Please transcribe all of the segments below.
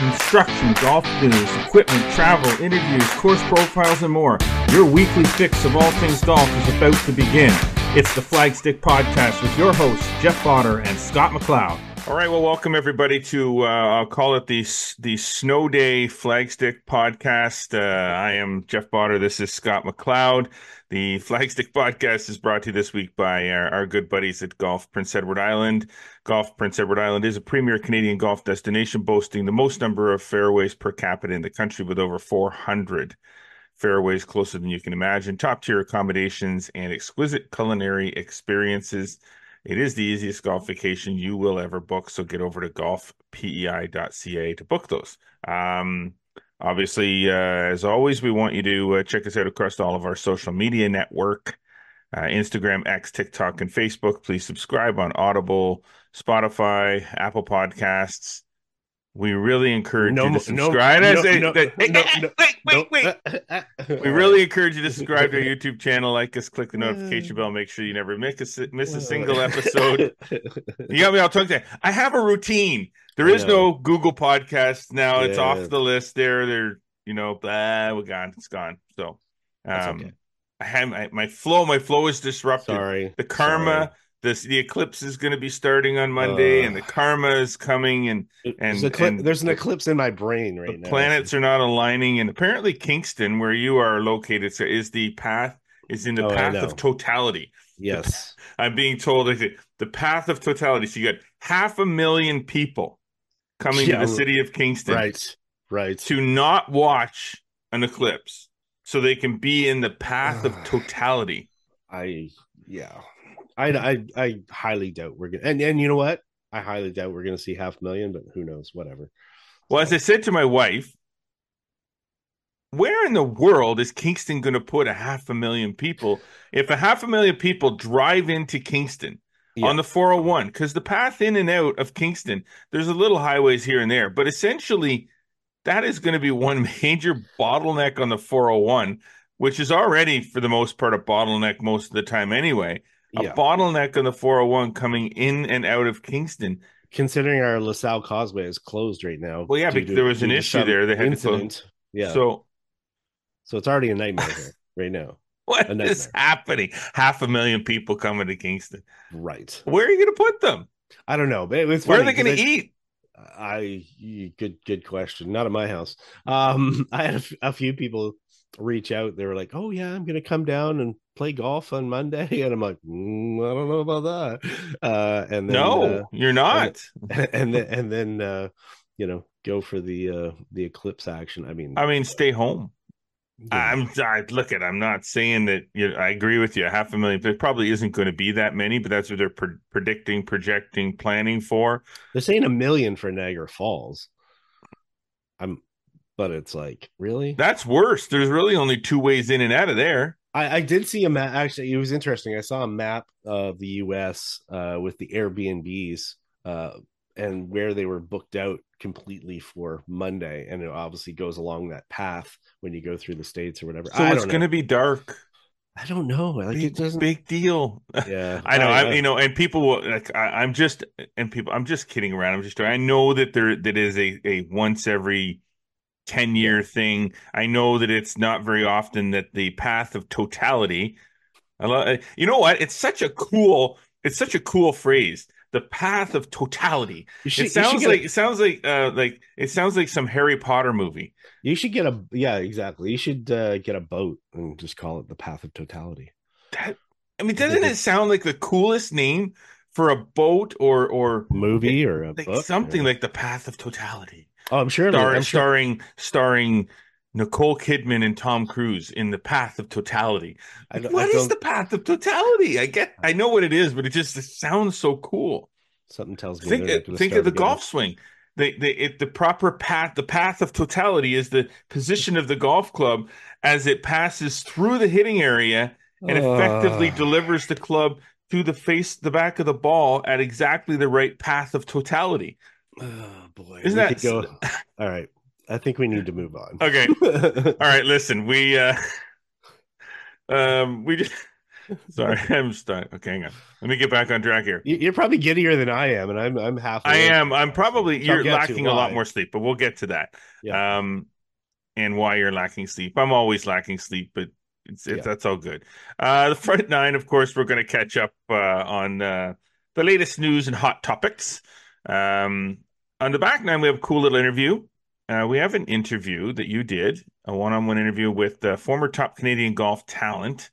instruction, golf news, equipment, travel, interviews, course profiles, and more. Your weekly fix of all things golf is about to begin. It's the Flagstick Podcast with your hosts, Jeff Botter and Scott McLeod. All right, well, welcome everybody to, I'll call it the Snow Day Flagstick Podcast. I am Jeff Botter. This is Scott McLeod. The Flagstick Podcast is brought to you this week by our good buddies at Golf Prince Edward Island. Golf Prince Edward Island is a premier Canadian golf destination boasting the most number of fairways per capita in the country with over 400 fairways, closer than you can imagine, top-tier accommodations, and exquisite culinary experiences. It is the easiest golf vacation you will ever book, so get over to golfpei.ca to book those. Obviously, as always, we want you to check us out across all of our social media network, Instagram, X, TikTok, and Facebook. Please subscribe on Audible, Spotify, Apple Podcasts. We really encourage you to subscribe. Wait. We really encourage you to subscribe to our YouTube channel, like us, click the notification bell, make sure you never miss a single episode. You got me all tongue tied. I have a routine. There is no Google Podcast now. It's off the list there. We're gone. It's gone. So okay. I have my flow is disrupted. Sorry. The karma. The eclipse is going to be starting on Monday, and the karma is coming, and there's an eclipse in my brain right now. The planets are not aligning, and apparently Kingston, where you are located, is in the path of totality. Yes, I'm being told the path of totality. So you got 500,000 people coming to the city of Kingston, right, to not watch an eclipse, so they can be in the path of totality. I highly doubt we're gonna, and you know what? I highly doubt we're gonna see 500,000, but who knows? Whatever. Well, as I said to my wife, where in the world is Kingston going to put 500,000 people? If 500,000 people drive into Kingston on the 401, because the path in and out of Kingston, there's a little highways here and there, but essentially that is going to be one major bottleneck on the 401, which is already for the most part a bottleneck most of the time anyway. A bottleneck on the 401 coming in and out of Kingston. Considering our LaSalle Causeway is closed right now. Well, yeah, because there was an issue there. They had to close. Yeah. So it's already a nightmare here right now. What is happening? 500,000 people coming to Kingston. Right. Where are you going to put them? I don't know. But where are they going to eat? Good question. Not at my house. I had a few people reach out. They were like, "Oh yeah, I'm going to come down and play golf on Monday," and I'm like, I don't know about that. And then, no, you're not. And then go for the eclipse action. I mean, stay home. Yeah. I'm not saying that. I agree with you. 500,000. There probably isn't going to be that many, but that's what they're predicting, projecting, planning for. They're saying 1 million for Niagara Falls. But it's like, really? That's worse. There's really only 2 ways in and out of there. I did see a map. Actually, it was interesting. I saw a map of the U.S. With the Airbnbs and where they were booked out completely for Monday. And it obviously goes along that path when you go through the states or whatever. So it's going to be dark. I don't know. Like, it doesn't. Big deal. Yeah, I know. And people will I'm just kidding around. I know that that is a once every 10-year thing. I know that it's not very often that the path of totality. You know what? It's such a cool phrase. The path of totality. It sounds like some Harry Potter movie. You should get exactly. You should get a boat and just call it the path of totality. Doesn't it sound like the coolest name for a boat or movie or a book? Something like the path of totality. Oh, I'm sure. Starring Nicole Kidman and Tom Cruise in the path of totality. What is the path of totality? I know what it is, but it sounds so cool. Something tells me. Think of the golf swing. The proper path. The path of totality is the position of the golf club as it passes through the hitting area and effectively delivers the club to the back of the ball at exactly the right path of totality. Oh boy! Isn't that go? All right. I think we need to move on. Okay. All right. Listen, we Sorry, I'm stuck. Okay, hang on. Let me get back on track here. You're probably giddier than I am, and I'm half I awake am. right I'm now, so probably which I'll you're get to lacking a lot why. more sleep, but we'll get to that. Yeah, Um, and why you're lacking sleep. I'm always lacking sleep, but it's yeah, that's all good. The front nine, of course, we're going to catch up on the latest news and hot topics. Um, on the back nine, we have a cool little interview. We have an interview that you did, a one-on-one interview with former top Canadian golf talent,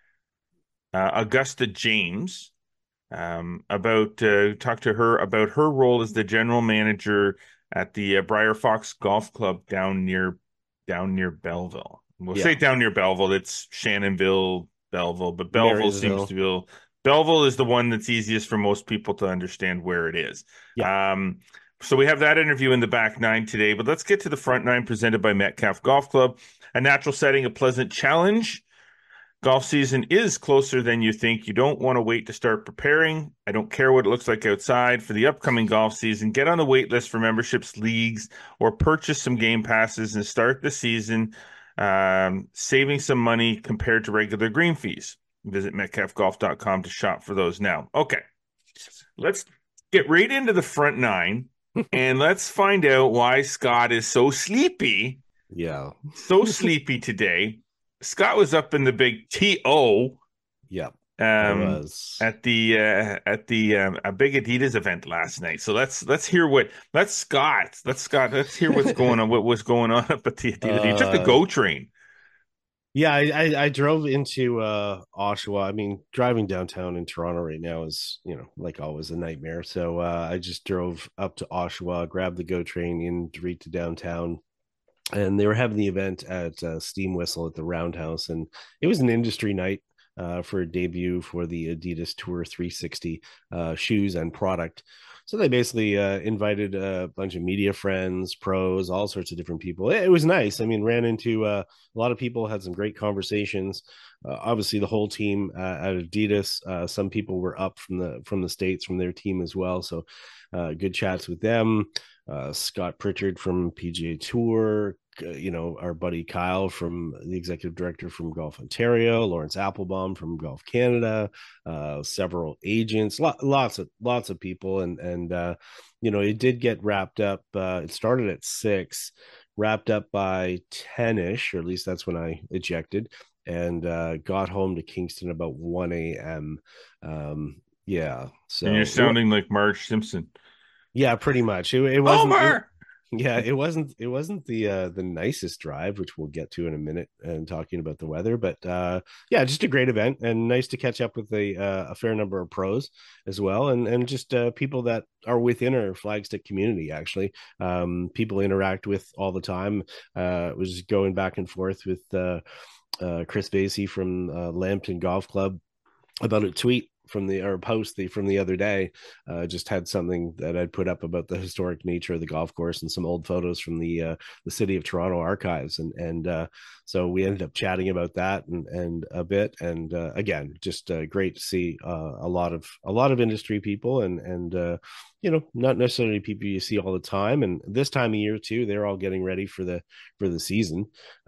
Augusta James, about talk to her about her role as the general manager at the Briar Fox Golf Club down near Belleville. We'll yeah. say down near Belleville. It's Shannonville, Belleville, but Belleville seems to Marysville. be Belleville is the one that's easiest for most people to understand where it is. Yeah. So we have that interview in the back nine today, but let's get to the front nine presented by Metcalf Golf Club. A natural setting, a pleasant challenge. Golf season is closer than you think. You don't want to wait to start preparing. I don't care what it looks like outside for the upcoming golf season. Get on the wait list for memberships, leagues, or purchase some game passes and start the season saving some money compared to regular green fees. Visit metcalfgolf.com to shop for those now. Okay, let's get right into the front nine and let's find out why Scott is Yeah. so sleepy today. Scott was up in the big TO Yeah. I um, was. at the a big Adidas event last night. So let's hear what let's hear what's going on. What was going on up at the Adidas? You took the uh GO train. yeah, I drove into Oshawa. I mean, driving downtown in Toronto right now is, like always a nightmare. So I just drove up to Oshawa, grabbed the GO train in right to downtown, and they were having the event at Steam Whistle at the Roundhouse, and it was an industry night for a debut for the Adidas Tour 360 shoes and product. So they basically invited a bunch of media friends, pros, all sorts of different people. It was nice. I mean, ran into a lot of people, had some great conversations. Obviously, the whole team at Adidas. Some people were up from the states from their team as well. So good chats with them. Scott Pritchard from PGA Tour, our buddy Kyle from the executive director from Golf Ontario, Lawrence Applebaum from Golf Canada, several agents, lots of people, and it did get wrapped up. It started at 6, wrapped up by 10ish, or at least that's when I ejected, and got home to Kingston about 1 a.m. Yeah, And you're so sounding like Marge Simpson. yeah, pretty much. It wasn't it, Homer! yeah, it wasn't the nicest drive, which we'll get to in a minute and talking about the weather, but yeah, just a great event and nice to catch up with a fair number of pros as well, and just people that are within our flagstick community actually. People interact with all the time. Was going back and forth with Chris Vasey from Lambton Golf Club about a tweet from from the other day. Just had something that I'd put up about the historic nature of the golf course and some old photos from the city of Toronto archives, and so we ended up chatting about that and a bit, and again, just great to see a lot of industry people, and not necessarily people you see all the time, and this time of year too, they're all getting ready for the season.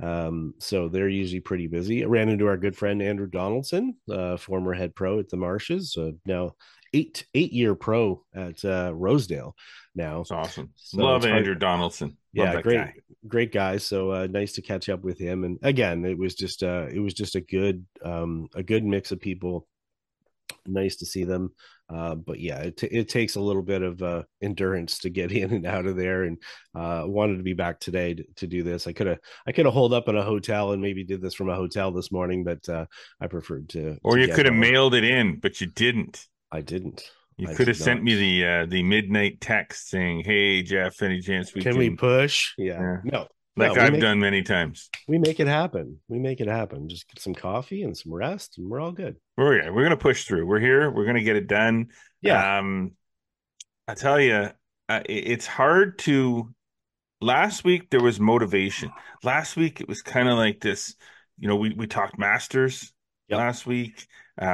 So they're usually pretty busy. I ran into our good friend Andrew Donaldson, former head pro at the Marshes, now eight-year pro at Rosedale now. It's awesome. So Love it's hard. Andrew Donaldson. Love Yeah, that guy. great guy. So nice to catch up with him. And again, it was just a good mix of people. Nice to see them. But yeah, it takes a little bit of endurance to get in and out of there, and wanted to be back today to do this. I could have holed up in a hotel and maybe did this from a hotel this morning, but I preferred to Or you get could have home. mailed it in, but you didn't. I didn't. You I could have did sent not. me the midnight text saying, "Hey Jeff, any chance we Can we can?" push? Yeah. Yeah, No. No, like we I've make done many times. we make it happen. We make it happen. Just get some coffee and some rest, and we're all good. We're gonna push through. We're here. We're gonna get it done. Yeah. Um, I tell you, it's hard to. Last week there was motivation. Last week it was kind of like this. We talked Masters Yep. last week.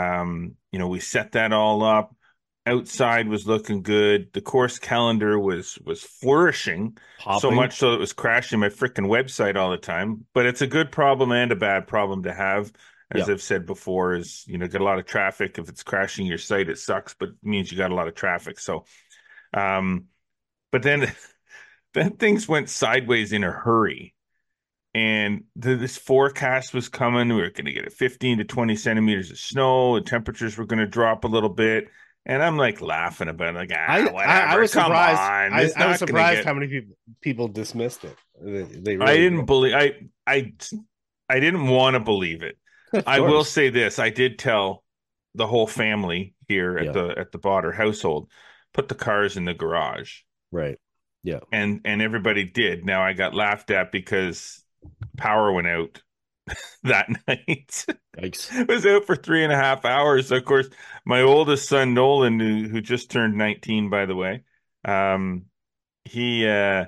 We set that all up. Outside was looking good. The course calendar was flourishing, so Popping. much so it was crashing my freaking website all the time. But it's a good problem and a bad problem to have. as Yeah. I've said before, is, got a lot of traffic. If it's crashing your site, it sucks, but it means you got a lot of traffic. So, um, but then then things went sideways in a hurry. And this forecast was coming. We were going to get 15 to 20 centimeters of snow. The temperatures were going to drop a little bit. And I'm like laughing about it, like, I whatever. was Come surprised. on. It's I was not going to surprised get. how many people dismissed it. They I really didn't did. believe I didn't want to believe it. Of I will course. say this. I did tell the whole family here at Yeah. the Botter household, put the cars in the garage. Right. Yeah. And everybody did. Now I got laughed at because power went out that night. Yikes. I was out for 3.5 hours. Of course, my oldest son Nolan, who just turned 19, by the way, um, he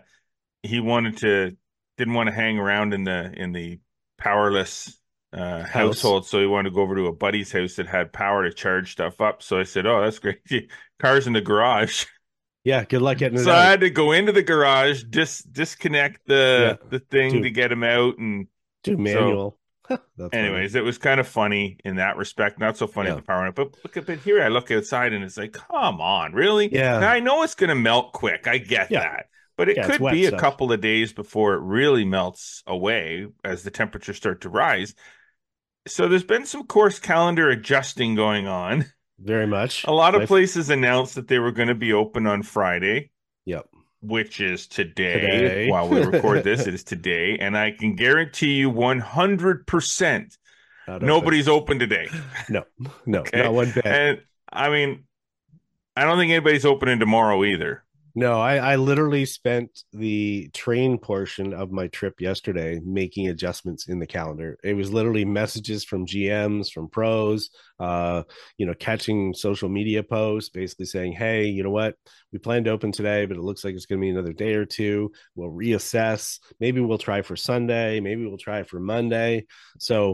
he wanted to didn't want to hang around in the powerless House. household, so he wanted to go over to a buddy's house that had power to charge stuff up. So I said, "Oh, that's great. Cars in the garage." Yeah. Good luck getting it So I out. had to go into the garage, disconnect Yeah. the thing to Do get him out, and do so. manual. That's funny. Anyways, it was kind of funny in that respect. Not so funny Yeah. the power went, but here I look outside and it's like, come on, really? Now Yeah. I know it's going to melt quick. I get Yeah. that, but it Yeah. It's could wet be a stuff. couple of days before it really melts away as the temperatures start to rise. So there's been some course calendar adjusting going on. Very A much. lot of My places announced that they were going to be open on Friday, Yep. which is today. Today. While we record this, it is today, and I can guarantee you 100%. Not open. Nobody's open today. No. No. Okay. Not one bit. And I mean, I don't think anybody's opening tomorrow either. No, I literally spent the train portion of my trip yesterday making adjustments in the calendar. It was literally messages from GMs, from pros, catching social media posts, basically saying, "Hey, you know what? We planned to open today, but it looks like it's going to be another day or two. We'll reassess. Maybe we'll try for Sunday. Maybe we'll try for Monday." So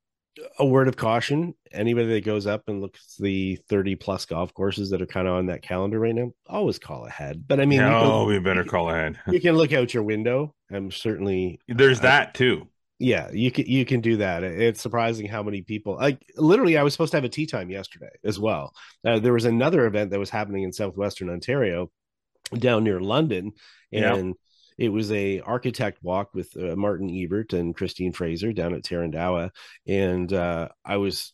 a word of caution: anybody that goes up and looks at the 30 plus golf courses that are kind of on that calendar right now, always call ahead. But I mean, No, we better call ahead. you can look out your window. I'm certainly There's that too. yeah, you can do that. It's surprising how many people, like, literally I was supposed to have a tea time yesterday as well. There was another event that was happening in southwestern Ontario down near London, Yeah. and it was a architect walk with Martin Ebert and Christine Fraser down at Tarandawa. And I was,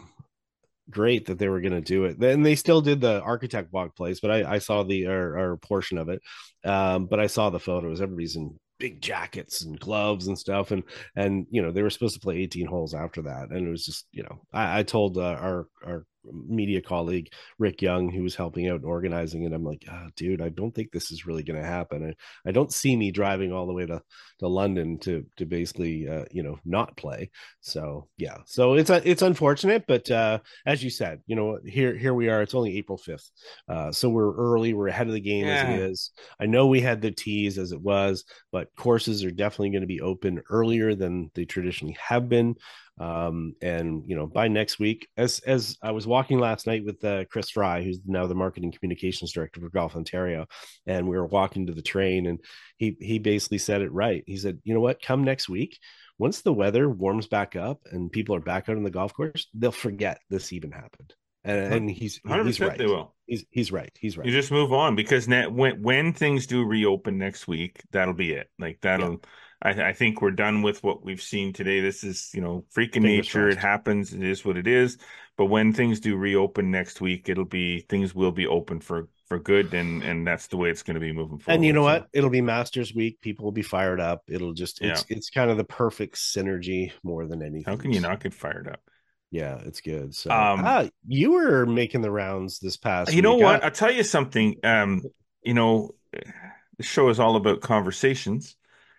great that they were going to do it. Then they still did the architect walk place, but I saw the or portion of it. But I saw the photos. Everybody's in big jackets and gloves and stuff, and they were supposed to play 18 holes after that, and it was just I told our media colleague Rick Young, who was helping out and organizing it, I'm like, dude, I don't think this is really going to happen. I don't see me driving all the way to London to basically not play. So yeah, so it's unfortunate, but as you said, here we are. It's only April 5th, so we're early. We're ahead of the game as it Yeah. is. I know we had the teas as it was, but courses are definitely going to be open earlier than they traditionally have been. And by next week, as I was walking last night with Chris Fry, who's now the marketing communications director for Golf Ontario, and we were walking to the train, and he basically said it right. He said, you know what, come next week, once the weather warms back up and people are back out on the golf course, they'll forget this even happened. And he's 100% right. they will. He's right. He's right. You just move on because when things do reopen next week, that'll be it. Like Yeah. that'll I think we're done with what we've seen today. This is, freaking Fingers nature. It crossed. happens. It is what it is. But when things do reopen next week, things will be open for good, and that's the way it's going to be moving And you forward. know So what? It'll be Masters week. People will be fired up. It'll just yeah, it's kind of the perfect synergy more than how anything. can you So not get fired up? yeah, it's good. So Um, you were making the rounds this past you know week. what? I'll tell you something. You know, the show is all about conversations.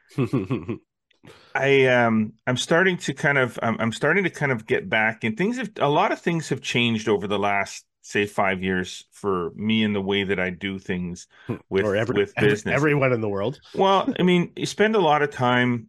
I'm starting to kind of get back, and a lot of things have changed over the last, say, 5 years for me in the way that I do things or with business. everyone in the world. Well, I mean, you spend a lot of time,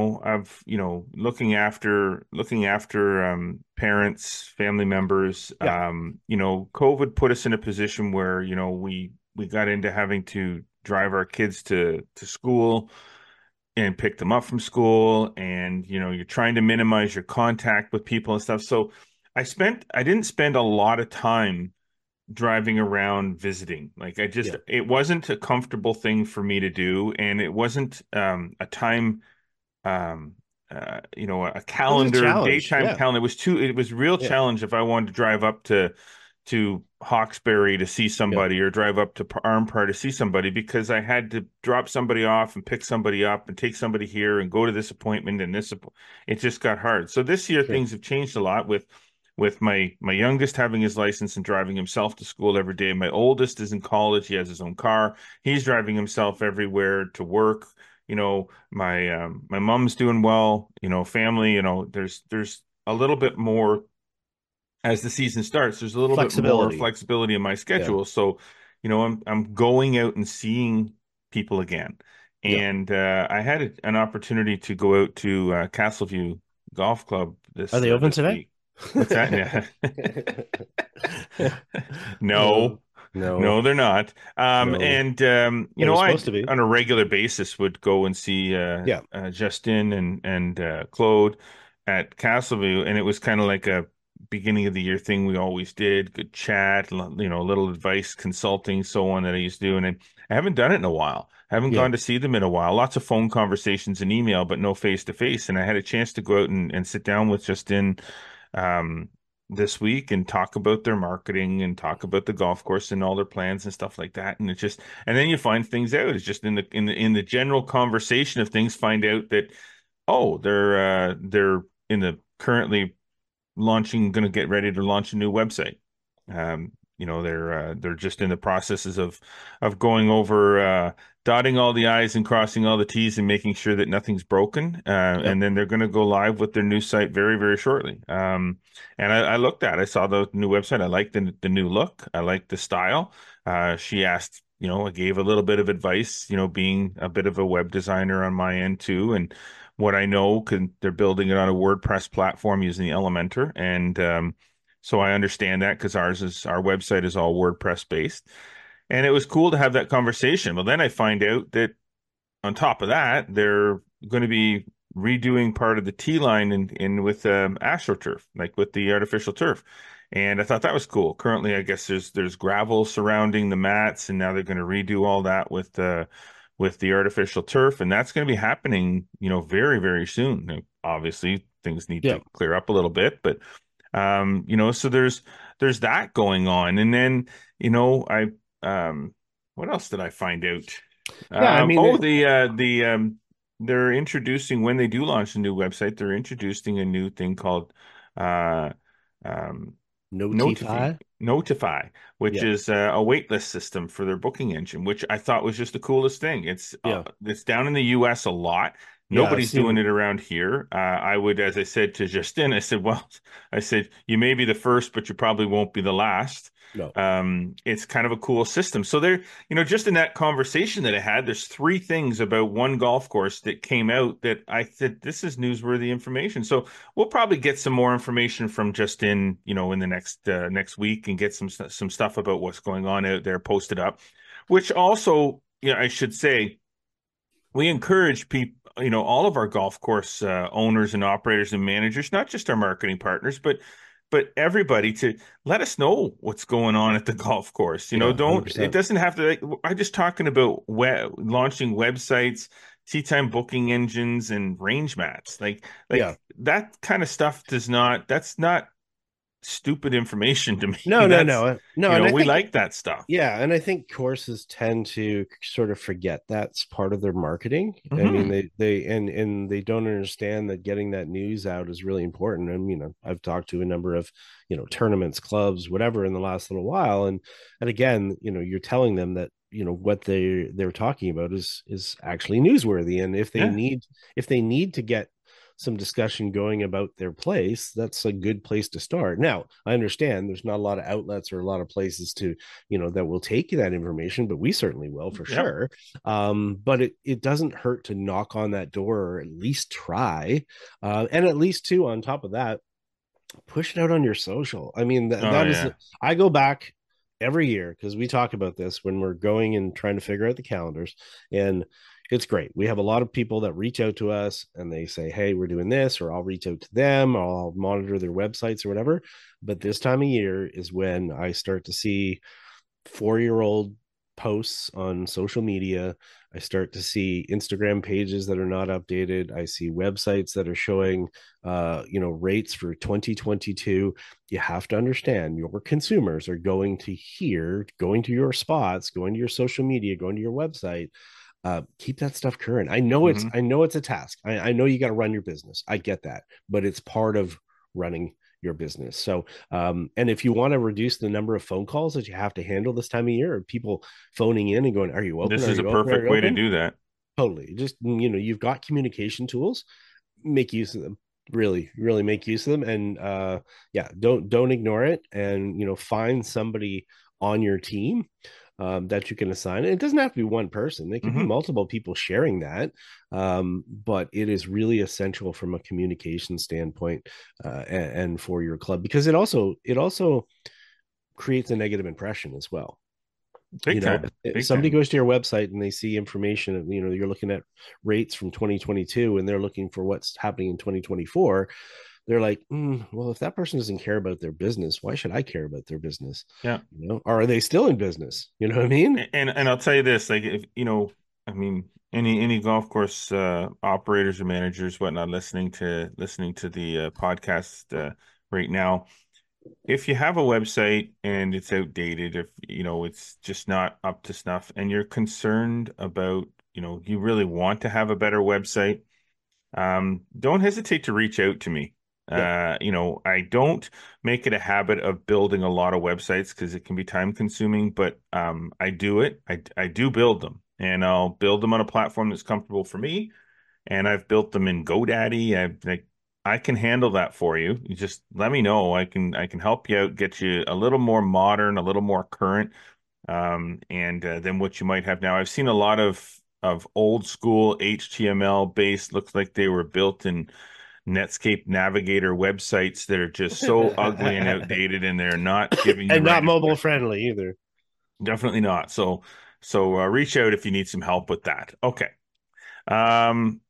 looking after parents, family members. Yeah. COVID put us in a position where, we got into having to drive our kids to school and pick them up from school, and you're trying to minimize your contact with people and stuff. So I didn't spend a lot of time driving around visiting. Like Yeah. it wasn't a comfortable thing for me to do, and it wasn't a time um a It was a calendar, challenge. daytime Yeah. calendar. It was a real Yeah. challenge if I wanted to drive up to Hawkesbury to see Yeah. somebody, or drive up to Armpar to see somebody, because I had to drop somebody off and pick somebody up and take somebody here and go to this appointment and it just got hard. So this year Sure. things have changed a lot with my youngest having his license and driving himself to school every day. My oldest is in college. He has his own car. He's driving himself everywhere to work. My mom's doing well, family, there's a little bit more as the season starts. There's a little bit more Flexibility. flexibility in my Yeah. schedule. So, I'm going out and seeing people again. Yeah. And I had an opportunity to go out to Castleview Golf Club Are this they open this today? week. What's that? Yeah. Uh, No, no, no, they're not. no. And They were I supposed to be. on a regular basis would go and see Yeah. Justin and Claude at Castleview, and it was kind of like a beginning of the year thing we always did. Good chat, a little advice, consulting, so on that I used to do, and I haven't done it in a while. I haven't Yeah. gone to see them in a while. Lots of phone conversations and email, but no face to face. And I had a chance to go out and sit down with Justin um, this week and talk about their marketing and talk about the golf course and all their plans and stuff like that. And and then you find things out. It's just in the general conversation of things, find out that, oh, they're in the currently launching, going to get ready to launch a new website. They're just in the processes of going over, dotting all the I's and crossing all the T's and making sure that nothing's broken. Yep. And then they're going to go live with their new site very, very shortly. And I looked at, I saw the new website. I liked the new look. I liked the style. She asked, I gave a little bit of advice, being a bit of a web designer on my end too, and what I know, they're building it on a WordPress platform using the Elementor, and so I understand that because our website is all WordPress based, and it was cool to have that conversation. Well, then I find out that on top of that, they're going to be redoing part of the tee line in with AstroTurf, like with the artificial turf. And I thought that was cool. Currently, I guess there's gravel surrounding the mats, and now they're going to redo all that with the artificial turf, and that's going to be happening, very, very soon. Now, obviously, things need Yeah. to clear up a little bit, but so there's that going on. And then, I what else did I find out? Yeah. I mean, Oh, they're introducing, when they do launch a new website, they're introducing a new thing called uh, um, Notify, Notify. Notify, which Yeah. is a waitlist system for their booking engine, which I thought was just the coolest thing. Yeah. It's down in the U.S. a lot. Yeah. I've Nobody's doing seen. it around here. I would, as I said to Justin, I said, well, I said, you may be the first, but you probably won't be the last. No. It's kind of a cool system. So there, just in that conversation that I had, there's three things about one golf course that came out that I said, this is newsworthy information. So we'll probably get some more information from Justin, in the next week, and get some stuff about what's going on out there posted up. Which also, I should say, we encourage people, all of our golf course owners and operators and managers, not just our marketing partners, but everybody, to let us know what's going on at the golf course. Yeah. It 100%. doesn't have to. I'm just talking about launching websites, tee time booking engines, and range mats. Yeah. That kind of stuff That's not stupid information to me. No, no, That's, no, no. And I we think, like that stuff. yeah, and I think courses tend to sort of forget that's part of their marketing. I mean, Hmm. they they don't understand that getting that news out is really important. And I've talked to a number of tournaments, clubs, whatever, in the last little while, and again, you're telling them that what they're talking about is actually newsworthy, and Yeah. if they need to get some discussion going about their place, that's a good place to start. Now, I understand there's not a lot of outlets or a lot of places to, that will take that information, but we certainly will for Yep. sure. But it doesn't hurt to knock on that door, or at least try. And at least too, on top of that, push it out on your social. I mean, Oh that is, yeah. I go back every year because we talk about this when we're going and trying to figure out the calendars. And It's great. We have a lot of people that reach out to us and they say, hey, we're doing this, or I'll reach out to them, or I'll monitor their websites or whatever. But this time of year is when I start to see 4-year-old posts on social media. I start to see Instagram pages that are not updated. I see websites that are showing rates for 2022. You have to understand your consumers are going to going to your spots, going to your social media, going to your website. Keep that stuff current. I know it's a task. I know you got to run your business. I get that, but it's part of running your business. So, and if you want to reduce the number of phone calls that you have to handle this time of year, or people phoning in and going, "Are you open? This Are is a you open? Are perfect you way to open?" do that. Totally. Just you've got communication tools. Make use of them. Really, really make use of them. And yeah, don't ignore it. And find somebody on your team that you can assign. It doesn't have to be one person. It could be multiple people sharing that. But it is really essential from a communication standpoint and for your club, because it also creates a negative impression as well. Big time. If Big somebody time. goes to your website and they see information, you're looking at rates from 2022 and they're looking for what's happening in 2024. They're like, well, if that person doesn't care about their business, why should I care about their business? Yeah. Or are they still in business? You know what I mean? And I'll tell you this, like, if I mean, any golf course operators or managers, whatnot, listening to the podcast right now, if you have a website and it's outdated, if it's just not up to snuff, and you're concerned about, you really want to have a better website, don't hesitate to reach out to me. Yeah, I don't make it a habit of building a lot of websites because it can be time consuming, but I do it. I do build them, and I'll build them on a platform that's comfortable for me. And I've built them in GoDaddy. I can handle that for you. You just let me know. I can help you out, get you a little more modern, a little more current, and than what you might have now. I've seen a lot of old school HTML based, looks like they were built in Netscape Navigator websites that are just so ugly and outdated, and they're not giving you and right not mobile information. friendly either. Definitely not. So reach out if you need some help with that. Okay. Um,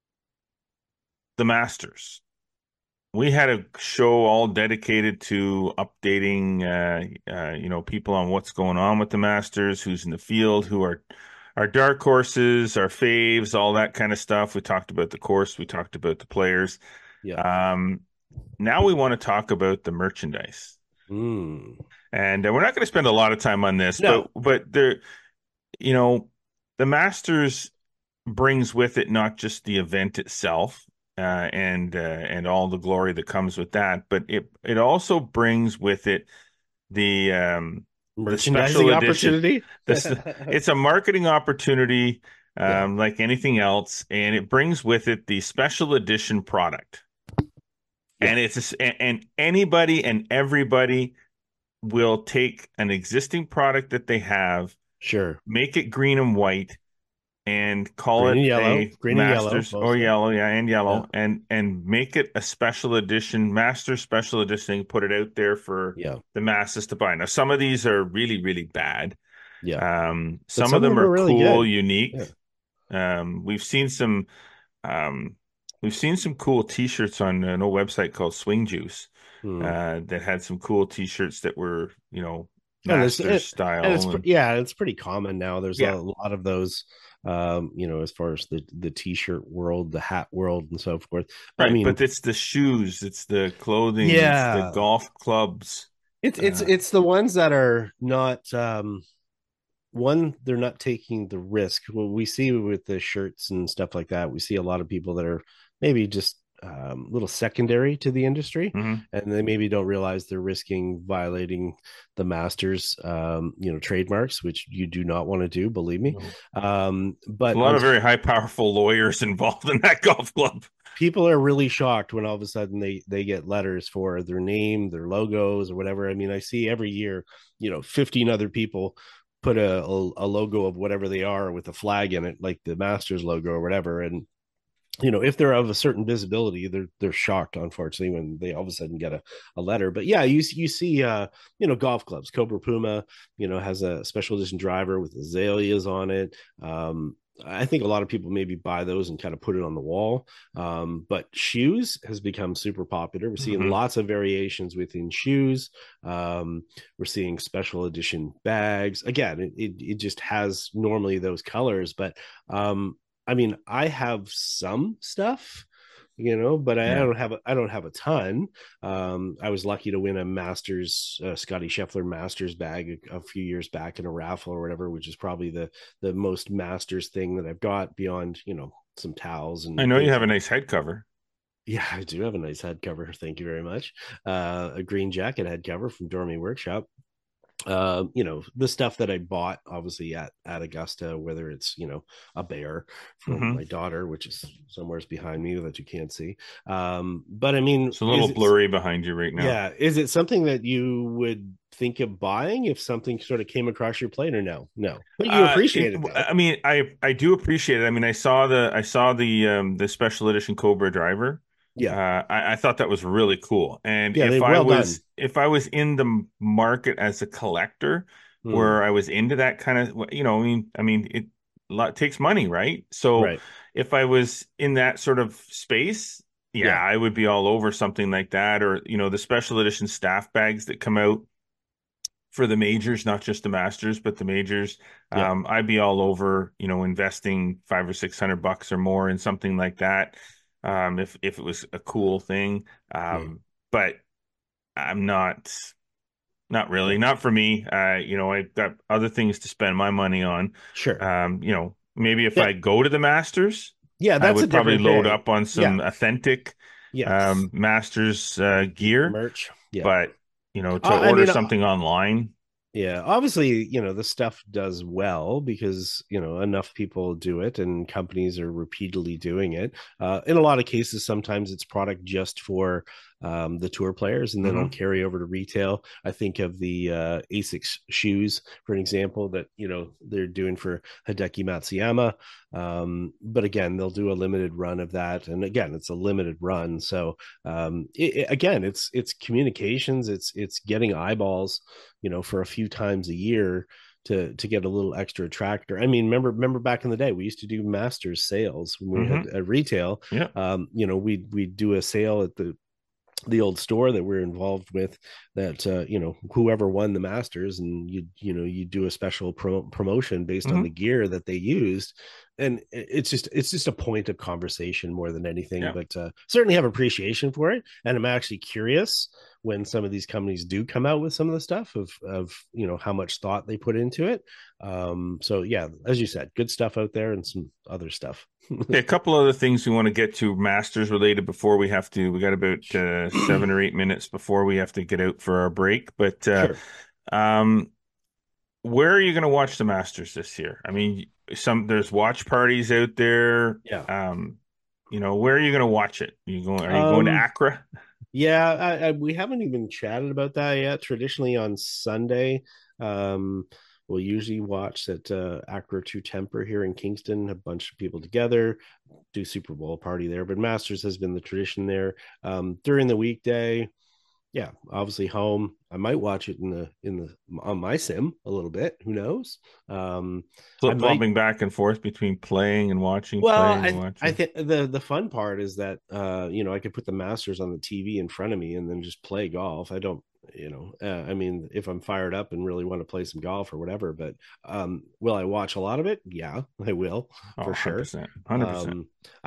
the Masters. We had a show all dedicated to updating, people on what's going on with the Masters, who's in the field, who are our dark horses, our faves, all that kind of stuff. We talked about the course, we talked about the players. Yeah. Um, Now we want to talk about the merchandise, Mm. and we're not going to spend a lot of time on this, but No. there, you know, the Masters brings with it not just the event itself and all the glory that comes with that, but it also brings with it the special Merchandising edition. opportunity. It's a marketing opportunity, Yeah. like anything else, and it brings with it the special edition product. Yeah. And anybody and everybody will take an existing product that they have, Sure. make it green and white, and call Green it and yellow. a Green and yellow Masters or mostly. yellow, yeah, and Yeah. yellow, and make it a special edition, Masters special edition, put it out there for Yeah. the masses to buy. Now, some of these are really, really bad. Yeah. But Some of some of them them are are really cool, good. unique. Yeah. Um, we've seen some um, we've seen some cool T-shirts on an old website called Swing Juice Hmm. that had some cool T-shirts that were, And it's Masters it, and it's style, and yeah, it's pretty common now. There's a yeah, lot of those, as far as the t-shirt world, the hat world, and so forth. I right. mean, But it's the shoes, it's the clothing, it's the yeah, golf clubs. it's Uh, it's the ones that are not one, they're not taking the risk. What we see with the shirts and stuff like that, we see a lot of people that are maybe just a little secondary to the industry, mhm. and they maybe don't realize they're risking violating the masters, trademarks, which you do not want to do, believe me. No. A But lot of very high, powerful lawyers involved in that golf club. people are really shocked when all of a sudden they get letters for their name, their logos, or whatever. I mean, I see every year, 15 other people put a logo of whatever they are with a flag in it, like the Masters logo or whatever. And if they're of a certain visibility, they're shocked, unfortunately, when they all of a sudden get a letter. But yeah, you see golf clubs. Cobra Puma, has a special edition driver with azaleas on it. I think a lot of people maybe buy those and kind of put it on the wall. But shoes has become super popular. We're seeing Mm-hmm. lots of variations within shoes. We're seeing special edition bags. Again, it just has normally those colors, but I mean, I have some stuff, but Yeah. I don't have a ton. I was lucky to win a Masters, Scotty Scheffler Masters bag a few years back in a raffle or whatever, which is probably the most Masters thing that I've got beyond, some towels I and know you things have a like. nice head cover. Yeah, I do have a nice head cover. Thank you very much. A green jacket head cover from Dormy Workshop. The stuff that I bought obviously at Augusta, whether it's a bear for Mm-hmm. my daughter, which is somewhere's behind me that you can't see. But I mean, It's a little blurry behind you right now. is it something that you would think of buying if something sort of came across your plate, or no, but you appreciate it though? I mean, I do appreciate it. I mean, I saw the special edition Cobra driver. Yeah, I thought that was really cool. And yeah, they well done. if I was in the market as a collector, Hmm. where I was into that kind of, I mean, it takes money, right? So Right. if I was in that sort of space, yeah, Yeah. I would be all over something like that, or the special edition staff bags that come out for the majors, not just the Masters, but the majors. Yeah. I'd be all over, investing 500 or 600 bucks or more in something like that, if it was a cool thing. Hmm. But I'm not really, Yeah. not for me. I've got other things to spend my money on. Sure. Maybe if Yeah. I go to the Masters, Yeah. I That's a would probably different load thing. up on Yeah. some authentic Yes. Masters gear, Merch. Yeah. but to I order mean, something online. yeah, obviously, the stuff does well because, enough people do it and companies are repeatedly doing it. In a lot of cases, sometimes it's product just for the tour players and then it'll Hmm. carry over to retail. I think of the ASICS shoes, for an example, that, they're doing for Hideki Matsuyama. But again, they'll do a limited run of that. And again, it's a limited run. So again, it's communications, it's getting eyeballs, for a few times a year to get a little extra attractor. I mean, remember back in the day, we used to do Masters sales when we had Hmm. a retail. Yeah. We'd do a sale at the old store that we're involved with, that whoever won the Masters, and you do a special promotion based on the Hmm. gear that they used. And it's just a point of conversation more than anything, Yeah. but certainly have appreciation for it. And I'm actually curious when some of these companies do come out with some of the stuff of how much thought they put into it. So yeah, as you said, good stuff out there and some other stuff. Okay, a couple other things we want to get to Masters related before we got about 7 or 8 minutes before we have to get out for our break. But Sure. um, where are you going to watch the Masters this year? I mean, there's watch parties out there. Yeah. Where are you going to watch it? Are you going to um Accra? Yeah, we haven't even chatted about that yet. Traditionally on Sunday, um, we'll usually watch at Accra True Temper here in Kingston. A bunch of people together, do Super Bowl party there. But Masters has been the tradition there. During the weekday, yeah, obviously home. I might watch it in the on my sim a little bit. Who knows? I might. Flip-flopping back and forth between playing and watching, Well, playing and I watching. think the fun part is that I could put the Masters on the TV in front of me and then just play golf. I don't, I mean, if I'm fired up and really want to play some golf or whatever. But will I watch a lot of it? Yeah, I will Oh, for sure. 100%. 100%.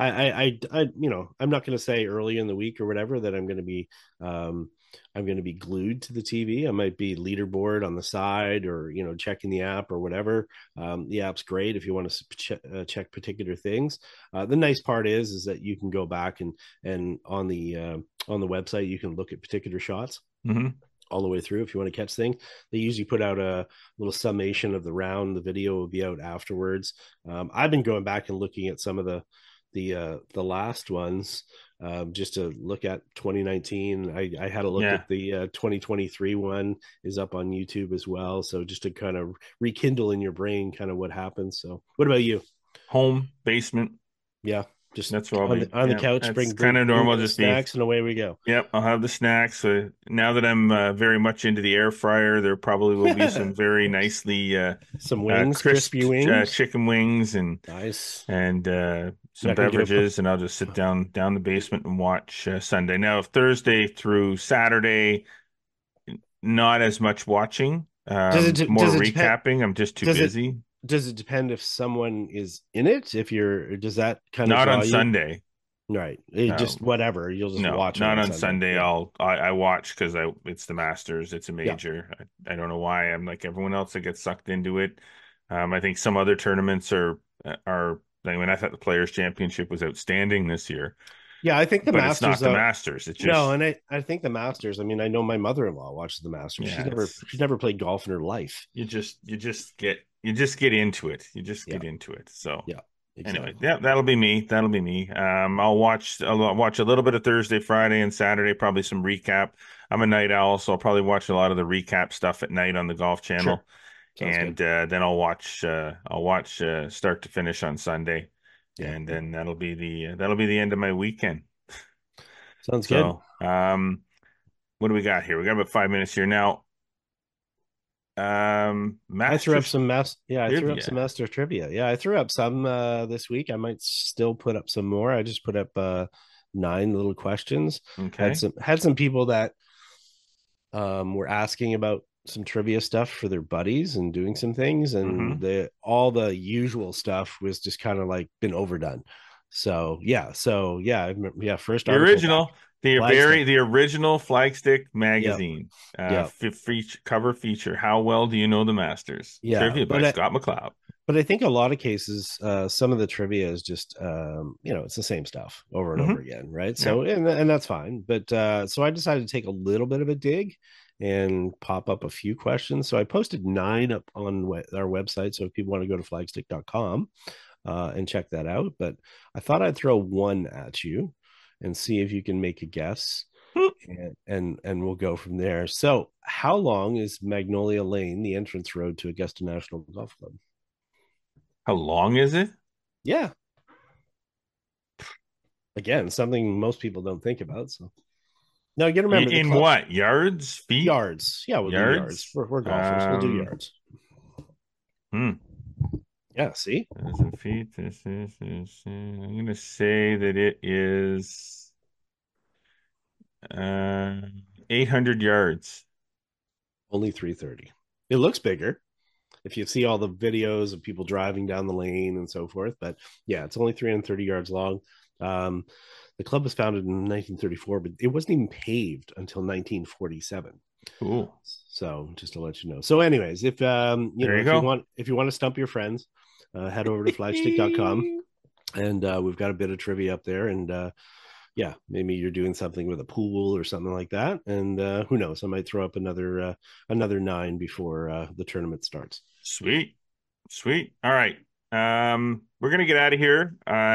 I'm not going to say early in the week or whatever that um, I'm going to be glued to the TV. I might be leaderboard on the side, or checking the app or whatever. The app's great if you want to check particular things. The nice part is that you can go back and on the website you can look at particular shots Hmm. all the way through if you want to catch things. They usually put out a little summation of the round. The video will be out afterwards. I've been going back and looking at some of the last ones, just to look at 2019. I had a look Yeah. at the 2023 one is up on YouTube as well. So just to kind of rekindle in your brain kind of what happened. So what about you? Home, basement. Yeah. Just That's where I'll on be. the Yeah, couch, that's bring kind of bring normal. the Just be. snacks, and away we go. Yep, I'll have the snacks. Now that I'm very much into the air fryer, there probably will be some very nicely Some wings, crisp crispy wings. chicken wings Nice. and some Not gonna get a. beverages, and I'll just sit down the basement and watch Sunday. Now, Thursday through Saturday, not as much watching, more Does it depend? recapping. I'm just too Does it busy. does it depend if someone is in it? If you're, does that kind of Not draw on you? Sunday. Right. It No, just whatever. You'll just no, watch it not on on Sunday. Sunday. Yeah. I watch because I it's the Masters. It's a Yeah. major. I don't know why I'm like everyone else that gets sucked into it. I think some other tournaments are. I mean, I thought the Players Championship was outstanding this year, Yeah, I think the but it's not Masters. the Masters. It's No, just and I think the Masters. I mean, I know my mother-in-law watches the Masters. yeah, She's never played golf in her life. you just get into it. You just Yeah. get into it. So Yeah. anyway, Exactly. yeah, that'll be me. That'll be me. I'll watch a little bit of Thursday, Friday, and Saturday, probably some recap. I'm a night owl, so I'll probably watch a lot of the recap stuff at night on the Golf Sure. Channel, Sounds good. and then I'll watch start to finish on Sunday, Yeah. and then that'll be the end of my weekend. Sounds good. So, what do we got here? We got about 5 minutes here now. I threw up Masters some mass. Yeah, I threw up some trivia. master trivia. Yeah, I threw up some this week. I might still put up some more. I just put up 9 little questions. Okay. Had some people that were asking about some trivia stuff for their buddies and doing some things, and Mm-hmm. the all the usual stuff was just kind of like been overdone. So yeah, I remember, yeah, first The article back, original, Flagstick. the original Flagstick Yep, magazine, yep, cover feature. How well do you know the Masters? yeah. Trivia by Scott McLeod. But I think a lot of cases, some of the trivia is just, it's the same stuff over and over Mm-hmm. again, right? Yeah. So, and that's fine. But so I decided to take a little bit of a dig and pop up a few questions. So I posted 9 up on our website. So if people want to go to flagstick.com and check that out, but I thought I'd throw one at you and see if you can make a guess. And we'll go from there. So, how long is Magnolia Lane, the entrance road to Augusta National Golf Club? How long is it? Yeah, again, something most people don't think about. So now you got to remember the In club what? Yards? Feet? yards. Yeah, we'll do yards. Yards? We're golfers. We'll do yards. Hmm. Yeah. See, 1,000 feet. I'm gonna say that it is 800 yards. only 330. It looks bigger if you see all the videos of people driving down the lane and so forth. But yeah, it's only 330 yards long. Um, the club was founded in 1934, but it wasn't even paved until 1947. Cool. So just to let you know. So, anyways, if There you go. if you want to stump your friends, head over to flagstick.com, and we've got a bit of trivia up there. And yeah, maybe you're doing something with a pool or something like that. And who knows? I might throw up another 9 before the tournament starts. Sweet. Sweet. All right. We're gonna get out of here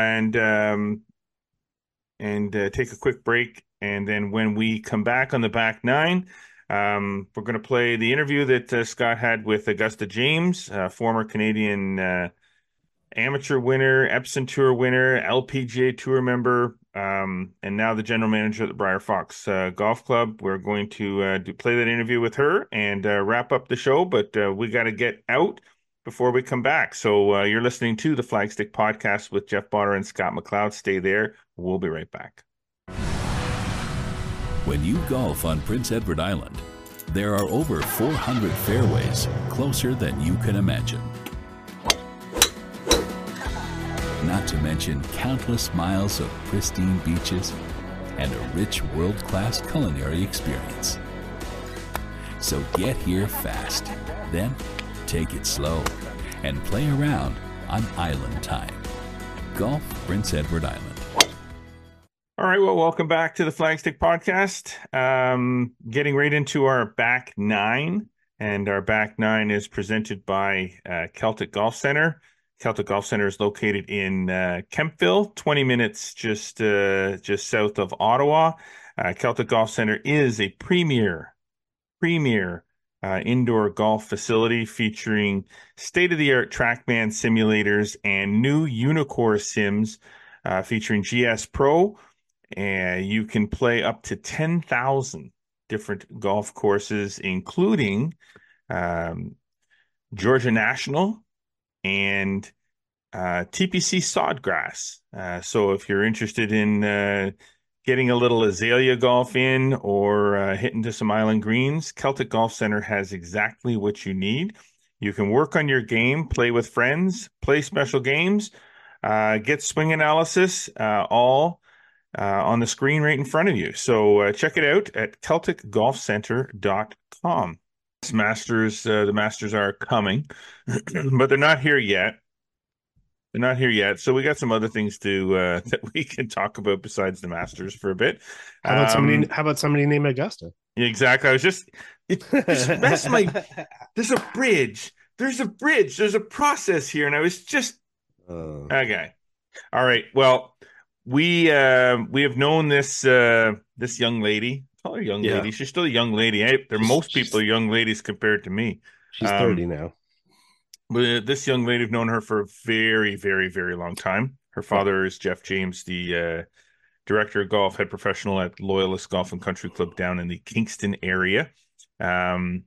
and take a quick break, and then when we come back on the back nine, we're gonna play the interview that Scott had with Augusta James, former Canadian amateur winner, Epson Tour winner, LPGA Tour member, and now the general manager at the Briar Fox Golf Club. We're going to play that interview with her and wrap up the show, but we got to get out before we come back. So you're listening to the Flagstick Podcast with Jeff Botter and Scott McLeod. Stay there. We'll be right back. When you golf on Prince Edward Island, there are over 400 fairways closer than you can imagine. Not to mention countless miles of pristine beaches and a rich world-class culinary experience. So get here fast, then take it slow and play around on Island Time. Golf Prince Edward Island. All right, well, welcome back to the Flagstick Podcast. Getting right into our back nine, and our back nine is presented by Celtic Golf Center. Celtic Golf Center is located in Kempville, 20 minutes just south of Ottawa. Celtic Golf Center is a premier indoor golf facility featuring state-of-the-art TrackMan simulators and new Unicore sims featuring GS Pro, and you can play up to 10,000 different golf courses, including um, Georgia National and TPC Sodgrass. So if you're interested in getting a little azalea golf in or hitting to some island greens, Celtic Golf Center has exactly what you need. You can work on your game, play with friends, play special games, get swing analysis, all on the screen right in front of you. So check it out at CelticGolfCenter.com. The Masters are coming, but they're not here yet. They're not here yet, so we got some other things to that we can talk about besides the Masters for a bit. How about somebody? How about somebody named Augusta? Exactly. I was just that's my. There's a bridge. There's a bridge. There's a process here, and I was just okay. All right. Well, we have known this this young lady. Call her young lady. She's still a young lady. Most people are young ladies compared to me. She's 30 now. But this young lady, I've known her for a very, very, very long time. Her father is Jeff James, the director of golf, head professional at Loyalist Golf and Country Club down in the Kingston area. And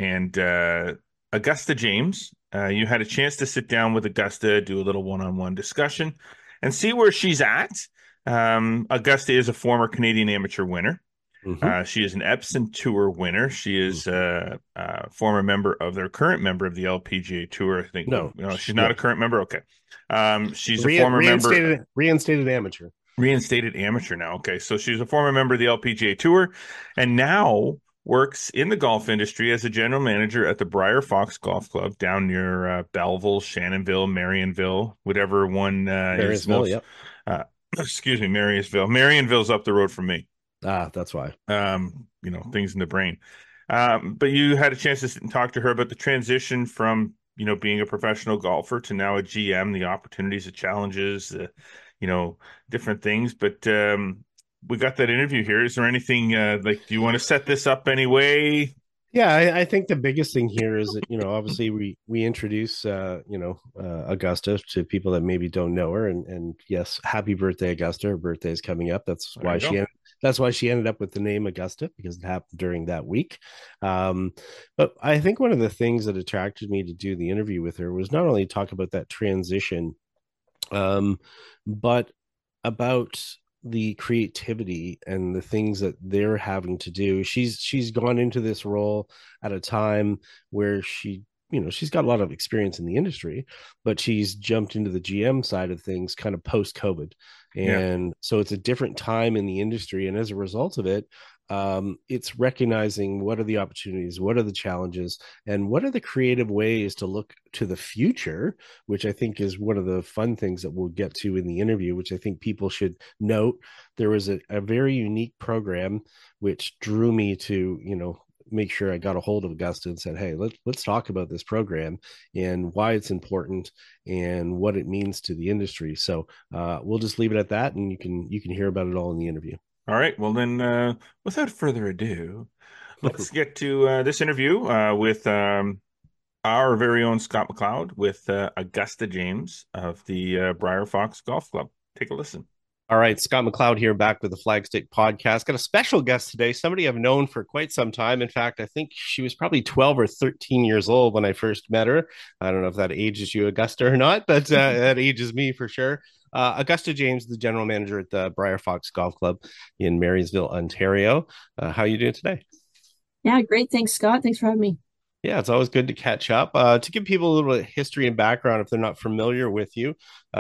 Augusta James, you had a chance to sit down with Augusta, do a little one-on-one discussion, and see where she's at. Augusta is a former Canadian amateur winner. She is an Epson Tour winner. She is a former member of their current member of the LPGA Tour. I think. No, she's not a current member. Okay. She's a former member. Reinstated amateur. Reinstated amateur now. Okay. So she's a former member of the LPGA Tour and now works in the golf industry as a general manager at the Briar Fox Golf Club down near Belleville, Shannonville, Marionville, whatever one is. Excuse me, Marysville. Marionville's up the road from me. That's why. Things in the brain. But you had a chance to sit and talk to her about the transition from, being a professional golfer to now a GM, the opportunities, the challenges, different things. But we got that interview here. Is there anything do you want to set this up anyway? Yeah, I think the biggest thing here is that, obviously we introduce, Augusta to people that maybe don't know her. And yes, happy birthday, Augusta. Her birthday is coming up. That's why she ended up with the name Augusta, because it happened during that week. But I think one of the things that attracted me to do the interview with her was not only talk about that transition, but about the creativity and the things that they're having to do. She's gone into this role at a time where she's got a lot of experience in the industry, but she's jumped into the GM side of things kind of post COVID. And so it's a different time in the industry. And as a result of it, it's recognizing what are the opportunities, what are the challenges, and what are the creative ways to look to the future, which I think is one of the fun things that we'll get to in the interview, which I think people should note. There was a very unique program which drew me to, make sure I got a hold of Augusta and said, hey, let's talk about this program and why it's important and what it means to the industry. So we'll just leave it at that, and you can hear about it all in the interview. All right. Well, then, without further ado, let's get to this interview with our very own Scott McLeod with Augusta James of the Briar Fox Golf Club. Take a listen. All right, Scott McLeod here, back with the Flagstick Podcast. Got a special guest today, somebody I've known for quite some time. In fact, I think she was probably 12 or 13 years old when I first met her. I don't know if that ages you, Augusta, or not, but that ages me for sure. Augusta James, the general manager at the Briar Fox Golf Club in Marysville, Ontario. How are you doing today? Yeah, great. Thanks, Scott. Thanks for having me. Yeah, it's always good to catch up. To give people a little bit of history and background, if they're not familiar with you,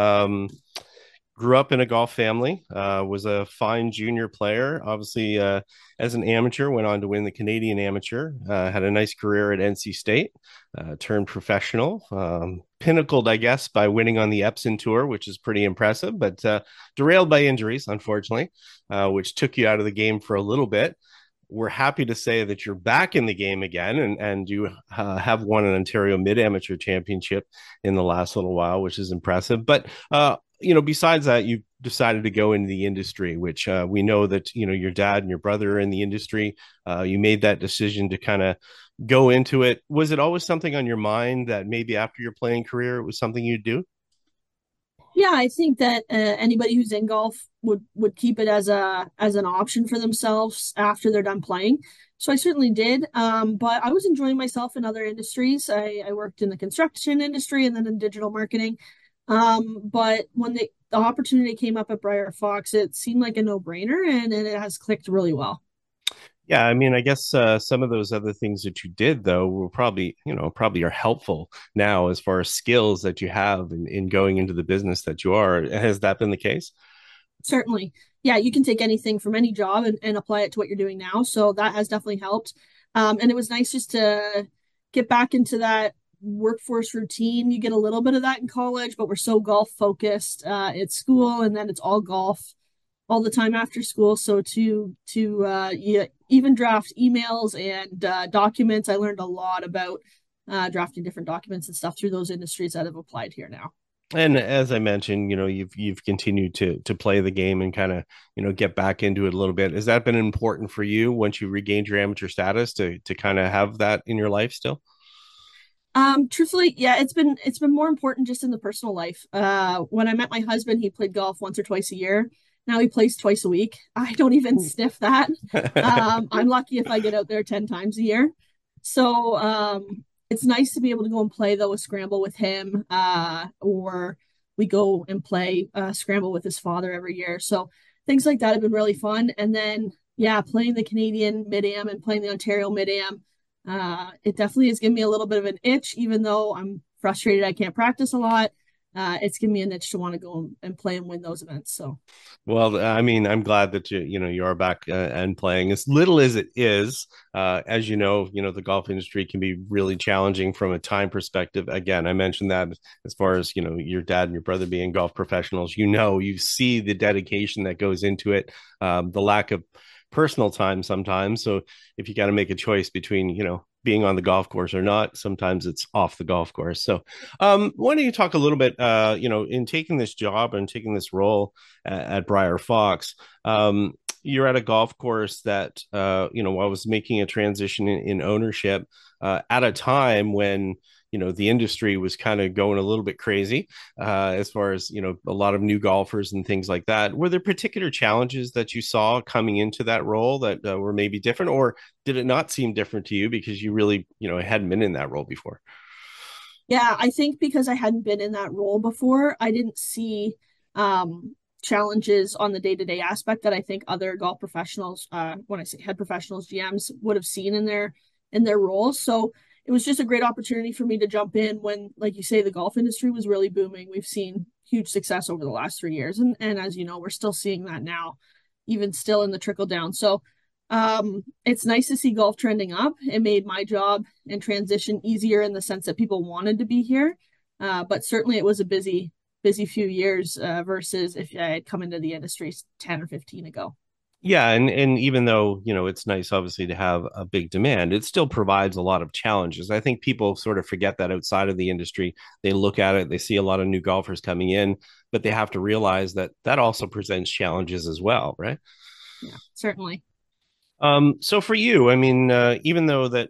grew up in a golf family, was a fine junior player. Obviously, as an amateur, went on to win the Canadian Amateur, had a nice career at NC State, turned professional, pinnacled, I guess, by winning on the Epson Tour, which is pretty impressive, but derailed by injuries, unfortunately, which took you out of the game for a little bit. We're happy to say that you're back in the game again, and you have won an Ontario Mid-Amateur Championship in the last little while, which is impressive. But besides that, you decided to go into the industry, which we know that, your dad and your brother are in the industry. You made that decision to kind of go into it. Was it always something on your mind that maybe after your playing career, it was something you'd do? Yeah, I think that anybody who's in golf would keep it as an option for themselves after they're done playing. So I certainly did. But I was enjoying myself in other industries. I worked in the construction industry and then in digital marketing. But when the opportunity came up at Briar Fox, it seemed like a no-brainer, and it has clicked really well. Yeah, I mean, I guess some of those other things that you did though will probably, probably are helpful now as far as skills that you have in going into the business that you are. Has that been the case? Certainly. Yeah, you can take anything from any job and apply it to what you're doing now. So that has definitely helped. And it was nice just to get back into that workforce routine. You get a little bit of that in college, but we're so golf focused at school, and then it's all golf all the time after school. So to yeah, even draft emails and documents, I learned a lot about drafting different documents and stuff through those industries that have applied here now. And as I mentioned, you've continued to play the game and kind of, get back into it a little bit. Has that been important for you once you regained your amateur status to kind of have that in your life still? Truthfully, yeah, it's been more important just in the personal life. When I met my husband, he played golf once or twice a year. Now he plays twice a week. I don't even sniff that. I'm lucky if I get out there 10 times a year. So it's nice to be able to go and play though a scramble with him, or we go and play scramble with his father every year. So things like that have been really fun. And then yeah, playing the Canadian Mid-Am and playing the Ontario Mid-Am, it definitely has given me a little bit of an itch, even though I'm frustrated I can't practice a lot. It's given me an itch to want to go and play and win those events. So Well, I mean, I'm glad that you are back and playing as little as it is. As the golf industry can be really challenging from a time perspective. Again, I mentioned that as far as your dad and your brother being golf professionals, you see the dedication that goes into it, the lack of personal time sometimes. So if you got to make a choice between being on the golf course or not, sometimes it's off the golf course. So why don't you talk a little bit, in taking this job and taking this role at Briar Fox. You're at a golf course that I was making a transition in ownership at a time when the industry was kind of going a little bit crazy as far as a lot of new golfers and things like that. Were there particular challenges that you saw coming into that role that were maybe different, or did it not seem different to you because you really hadn't been in that role before? yeah, I think because I hadn't been in that role before, I didn't see challenges on the day-to-day aspect that I think other golf professionals, when I say head professionals, GMs, would have seen in their roles. So it was just a great opportunity for me to jump in when, like you say, the golf industry was really booming. We've seen huge success over the last 3 years, and as you know, we're still seeing that now, even still in the trickle down. So it's nice to see golf trending up. It made my job and transition easier in the sense that people wanted to be here. But certainly it was a busy few years versus if I had come into the industry 10 or 15 ago. Yeah, and even though, it's nice obviously to have a big demand, it still provides a lot of challenges. I think people sort of forget that outside of the industry. They look at it, they see a lot of new golfers coming in, but they have to realize that that also presents challenges as well, right? Yeah, certainly. So for you, I mean, even though that,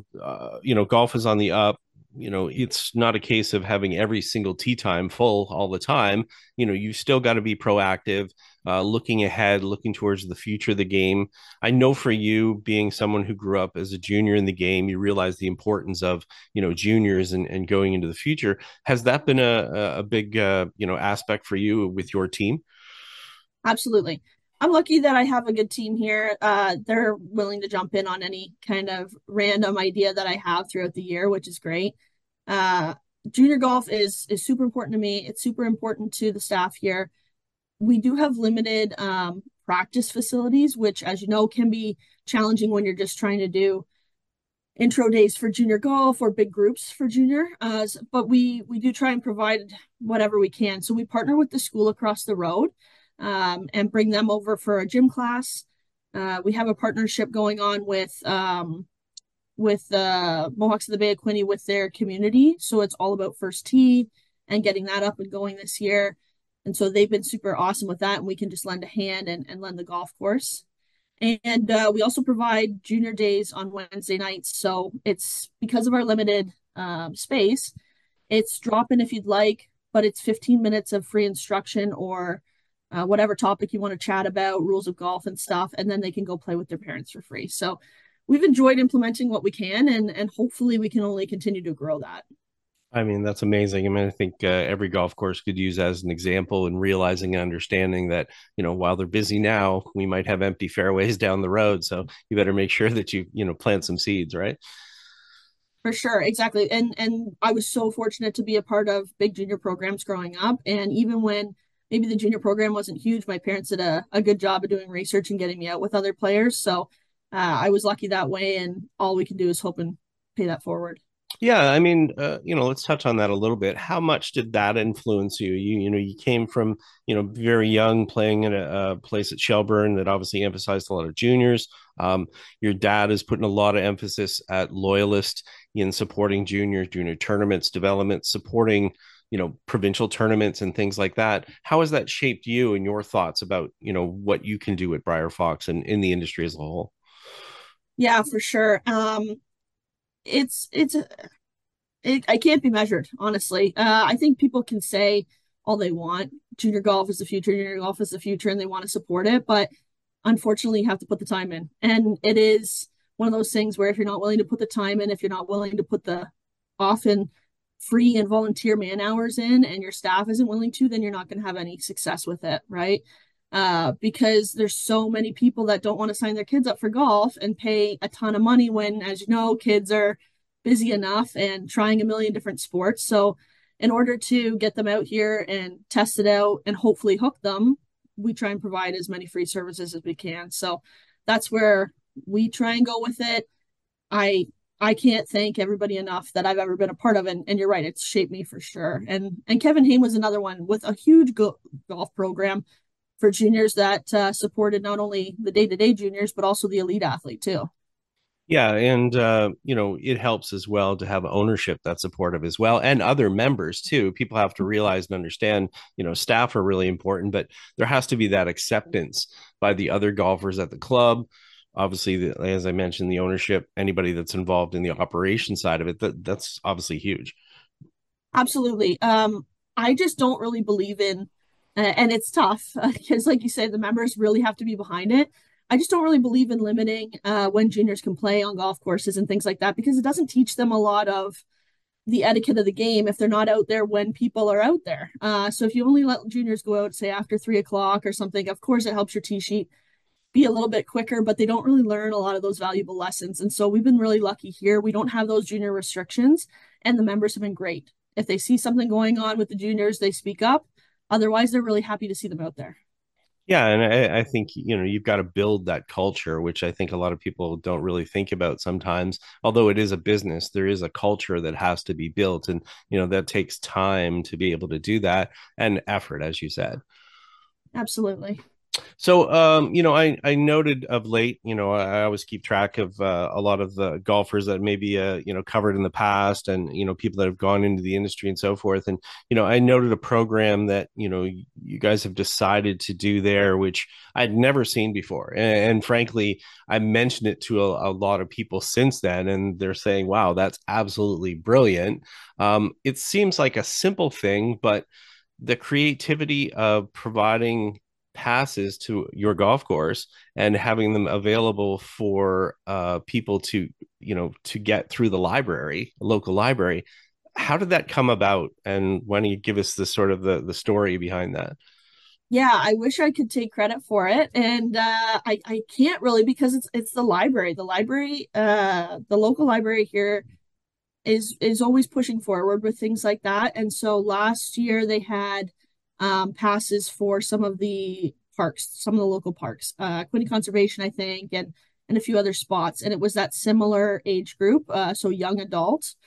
golf is on the up, it's not a case of having every single tee time full all the time. You still got to be proactive, looking ahead, looking towards the future of the game. I know for you, being someone who grew up as a junior in the game, you realize the importance of, juniors and going into the future. Has that been a big, aspect for you with your team? Absolutely. I'm lucky that I have a good team here. They're willing to jump in on any kind of random idea that I have throughout the year, which is great. Uh, Junior golf is super important to me. It's super important to the staff here. We do have limited practice facilities, which, as you know, can be challenging when you're just trying to do intro days for junior golf or big groups for junior. But we do try and provide whatever we can. So we partner with the school across the road and bring them over for a gym class. We have a partnership going on with Mohawks of the Bay of Quinte with their community. So it's all about first tee and getting that up and going this year. And so they've been super awesome with that. And we can just lend a hand and lend the golf course. And we also provide junior days on Wednesday nights. So it's because of our limited space, it's drop in if you'd like, but it's 15 minutes of free instruction or whatever topic you want to chat about, rules of golf and stuff, and then they can go play with their parents for free. So we've enjoyed implementing what we can, and hopefully we can only continue to grow that. I mean, that's amazing. I mean, I think every golf course could use as an example in realizing and understanding that, while they're busy now, we might have empty fairways down the road. So you better make sure that you plant some seeds, right? For sure, exactly. And I was so fortunate to be a part of big junior programs growing up. And even when maybe the junior program wasn't huge, my parents did a good job of doing research and getting me out with other players. So I was lucky that way, and all we can do is hope and pay that forward. Yeah, I mean, let's touch on that a little bit. How much did that influence you? You came from, very young, playing in a place at Shelburne that obviously emphasized a lot of juniors. Your dad is putting a lot of emphasis at Loyalist in supporting junior tournaments, development, supporting, provincial tournaments and things like that. How has that shaped you and your thoughts about, what you can do at Briar Fox and in the industry as a whole? Yeah, for sure. It's I can't be measured, honestly. I think people can say all they want. Junior golf is the future, junior golf is the future, and they want to support it. But unfortunately, you have to put the time in. And it is one of those things where if you're not willing to put the time in, if you're not willing to put the often free and volunteer man hours in, and your staff isn't willing to, then you're not going to have any success with it, right? Because there's so many people that don't want to sign their kids up for golf and pay a ton of money when, as you know, kids are busy enough and trying a million different sports. So in order to get them out here and test it out and hopefully hook them, we try and provide as many free services as we can. So that's where we try and go with it. I can't thank everybody enough that I've ever been a part of, and you're right, it's shaped me for sure. And Kevin Hayne was another one with a huge golf program for juniors that supported not only the day-to-day juniors but also the elite athlete too. Yeah, and it helps as well to have ownership that's supportive as well, and other members too. People have to realize and understand, staff are really important, but there has to be that acceptance by the other golfers at the club. Obviously, as I mentioned, the ownership, anybody that's involved in the operation side of it, that's obviously huge. Absolutely. I just don't really believe in, and it's tough because, like you said, the members really have to be behind it. I just don't really believe in limiting when juniors can play on golf courses and things like that because it doesn't teach them a lot of the etiquette of the game if they're not out there when people are out there. So if you only let juniors go out, say after 3 o'clock or something, of course it helps your tee sheet be a little bit quicker, but they don't really learn a lot of those valuable lessons. And so we've been really lucky here. We don't have those junior restrictions, and the members have been great. If they see something going on with the juniors, they speak up. Otherwise, they're really happy to see them out there. Yeah, and I think you've got to build that culture, which I think a lot of people don't really think about sometimes. Although it is a business, there is a culture that has to be built, and that takes time to be able to do that and effort, as you said. Absolutely. So, I noted of late, I always keep track of a lot of the golfers that maybe, covered in the past and, people that have gone into the industry and so forth. And, I noted a program that, you guys have decided to do there, which I'd never seen before. And frankly, I mentioned it to a lot of people since then, and they're saying, wow, that's absolutely brilliant. It seems like a simple thing, but the creativity of providing passes to your golf course and having them available for people to to get through the library, local library. How did that come about, and why don't you give us the sort of the story behind that? Yeah, I wish I could take credit for it, and I can't really because it's the library. The local library here is always pushing forward with things like that. And so last year they had passes for some of the parks, some of the local parks, Quinte Conservation, I think, and a few other spots. And it was that similar age group, so young adults,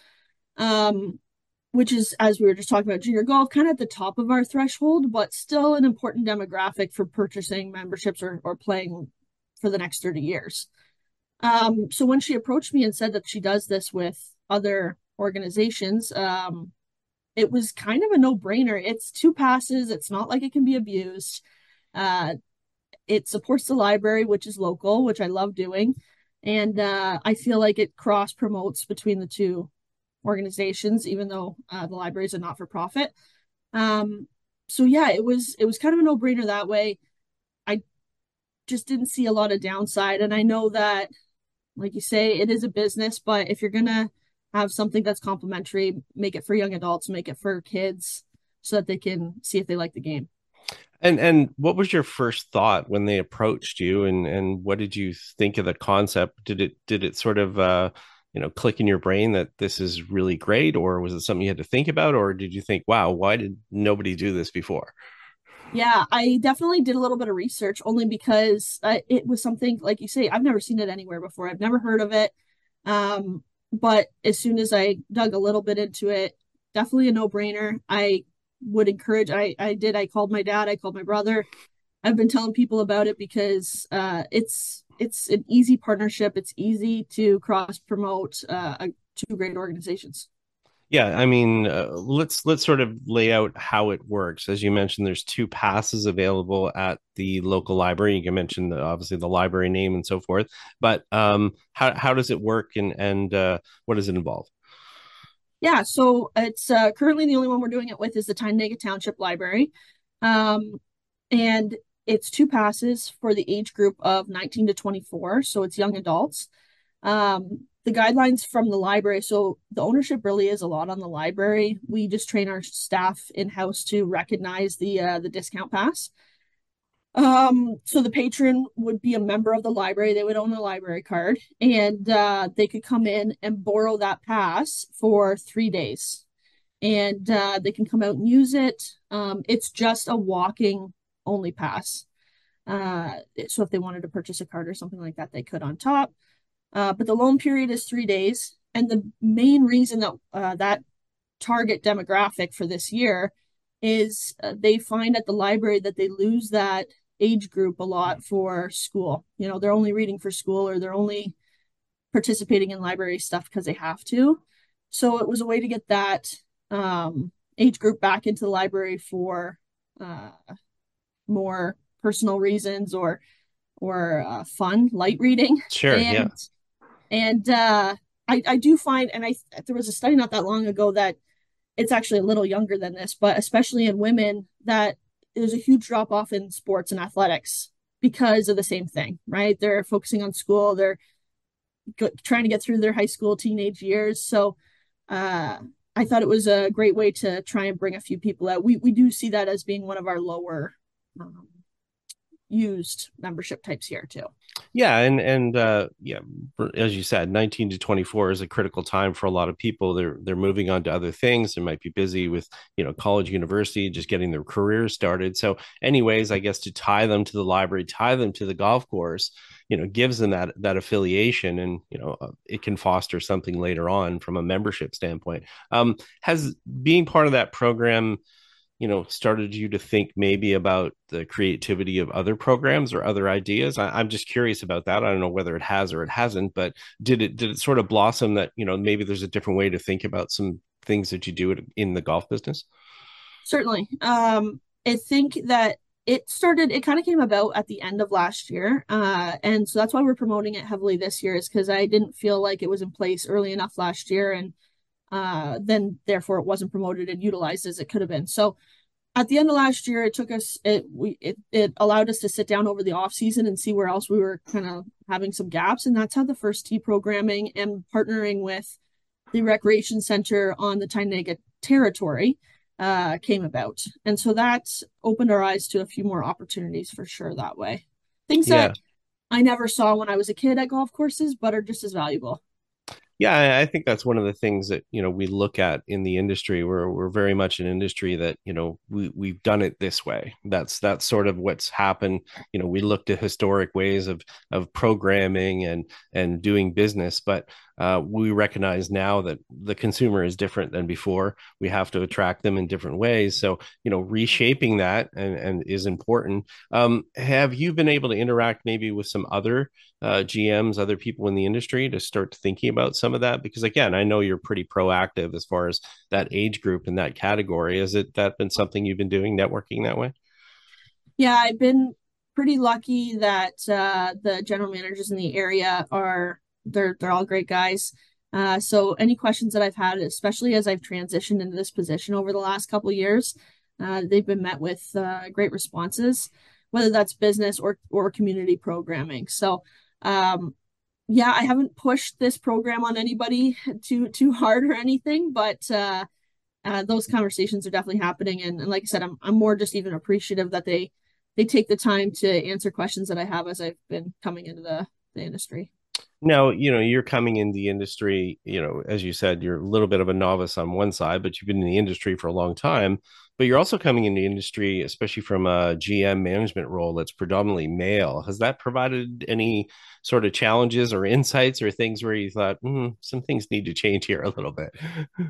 which is, as we were just talking about, junior golf, kind of at the top of our threshold, but still an important demographic for purchasing memberships or playing for the next 30 years. So when she approached me and said that she does this with other organizations, it was kind of a no-brainer. It's 2 passes. It's not like it can be abused. It supports the library, which is local, which I love doing. And I feel like it cross-promotes between the two organizations, even though the library is a not-for-profit. So yeah, it was kind of a no-brainer that way. I just didn't see a lot of downside. And I know that, like you say, it is a business, but if you're gonna have something that's complimentary, make it for young adults, make it for kids so that they can see if they like the game. And what was your first thought when they approached you, and what did you think of the concept? Did it sort of click in your brain that this is really great, or was it something you had to think about, or did you think, wow, why did nobody do this before? Yeah, I definitely did a little bit of research only because it was something, like you say, I've never seen it anywhere before. I've never heard of it. But as soon as I dug a little bit into it, definitely a no-brainer. I would encourage, I called my dad, I called my brother. I've been telling people about it because it's an easy partnership. It's easy to cross promote two great organizations. Yeah, I mean, let's sort of lay out how it works. As you mentioned, there's two passes available at the local library. You can mention obviously the library name and so forth, but how does it work, and what does it involve? Yeah, so it's currently the only one we're doing it with is the Tyndega Township Library. Um, and it's two passes for the age group of 19 to 24, so it's young adults. The guidelines from the library, so the ownership really is a lot on the library. We just train our staff in-house to recognize the discount pass. So the patron would be a member of the library. They would own a library card, and they could come in and borrow that pass for 3 days. And they can come out and use it. It's just a walking only pass. So if they wanted to purchase a card or something like that, they could on top. But the loan period is 3 days. And the main reason that that target demographic for this year is they find at the library that they lose that age group a lot for school. They're only reading for school, or they're only participating in library stuff because they have to. So it was a way to get that age group back into the library for uh, more personal reasons, or fun light reading. Sure, yeah. And I do find, and there was a study not that long ago that it's actually a little younger than this, but especially in women, that there's a huge drop off in sports and athletics because of the same thing, right? They're focusing on school, they're trying to get through their high school teenage years. So uh, I thought it was a great way to try and bring a few people out. We do see that as being one of our lower um, used membership types here too. Yeah, and yeah, as you said, 19 to 24 is a critical time for a lot of people. They're moving on to other things. They might be busy with, college, university, just getting their careers started. So, anyways, I guess to tie them to the library, tie them to the golf course, gives them that affiliation, and it can foster something later on from a membership standpoint. Has being part of that program started you to think maybe about the creativity of other programs or other ideas? I'm just curious about that. I don't know whether it has or it hasn't, but did it sort of blossom that, maybe there's a different way to think about some things that you do in the golf business? Certainly. I think that it kind of came about at the end of last year. And so that's why we're promoting it heavily this year, is because I didn't feel like it was in place early enough last year. And then therefore it wasn't promoted and utilized as it could have been. So at the end of last year, it allowed us to sit down over the off season and see where else we were kind of having some gaps. And that's how the first tee programming and partnering with the recreation center on the Tyndega territory came about. And so that's opened our eyes to a few more opportunities for sure that way. Things Yeah. that I never saw when I was a kid at golf courses, but are just as valuable. Yeah, I think that's one of the things that we look at in the industry. We're very much an industry that we've done it this way. That's sort of what's happened. We looked at historic ways of programming and doing business, but we recognize now that the consumer is different than before. We have to attract them in different ways. So reshaping that and is important. Have you been able to interact maybe with some other GMs, other people in the industry to start thinking about some of that? Because again, I know you're pretty proactive as far as that age group in that category. Has that been something you've been doing, networking that way? Yeah, I've been pretty lucky that the general managers in the area they're all great guys. So any questions that I've had, especially as I've transitioned into this position over the last couple of years, They've been met with great responses, whether that's business or community programming. So, yeah, I haven't pushed this program on anybody too hard or anything, but those conversations are definitely happening. And like I said, I'm more just even appreciative that they take the time to answer questions that I have as I've been coming into the industry. Now, you're coming in the industry, as you said, you're a little bit of a novice on one side, but you've been in the industry for a long time. But you're also coming in the industry, especially from a GM management role that's predominantly male. Has that provided any sort of challenges or insights or things where you thought, some things need to change here a little bit?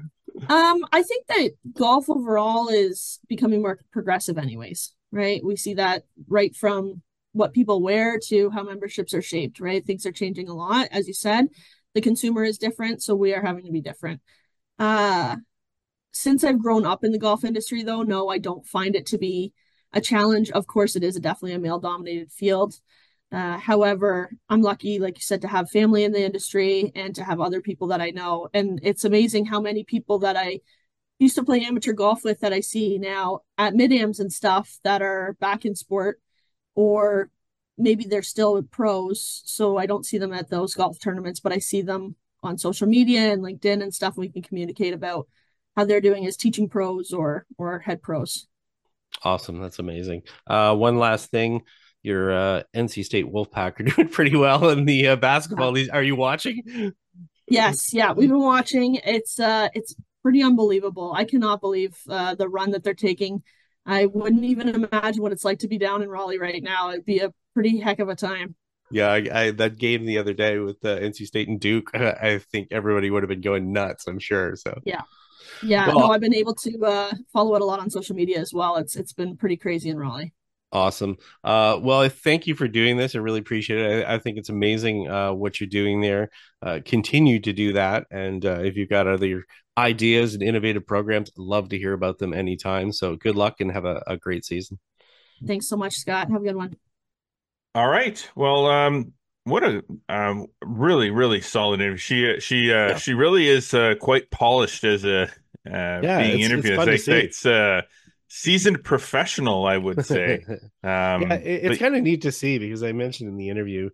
I think that golf overall is becoming more progressive anyways, right? We see that right from what people wear to how memberships are shaped, right? Things are changing a lot. As you said, the consumer is different, so we are having to be different. Uh, since I've grown up in the golf industry, though, no, I don't find it to be a challenge. Of course, it is definitely a male dominated field. However, I'm lucky, like you said, to have family in the industry and to have other people that I know. And it's amazing how many people that I used to play amateur golf with that I see now at mid-ams and stuff that are back in sport, or maybe they're still pros. So I don't see them at those golf tournaments, but I see them on social media and LinkedIn and stuff. And we can communicate about how they're doing as teaching pros or head pros. Awesome. That's amazing. One last thing. Your NC State Wolfpack are doing pretty well in the basketball. Are you watching? Yes, yeah, we've been watching. It's pretty unbelievable. I cannot believe the run that they're taking. I wouldn't even imagine what it's like to be down in Raleigh right now. It'd be a pretty heck of a time. Yeah, I that game the other day with NC State and Duke, I think everybody would have been going nuts, I'm sure. So, Yeah. Yeah, no, well, I've been able to follow it a lot on social media as well. It's been pretty crazy in Raleigh. awesome. Well, thank you for doing this. I really appreciate it. I think it's amazing what you're doing there. Continue to do that. And if you've got other ideas and innovative programs, I'd love to hear about them anytime. So good luck and have a great season. Thanks so much, Scott. Have a good one. All right. Well, what a really really solid interview. Yeah. She really is quite polished as a Yeah, being it's interviewed. fun to see. It's seasoned professional, I would say. Yeah, it's But kind of neat to see because I mentioned in the interview,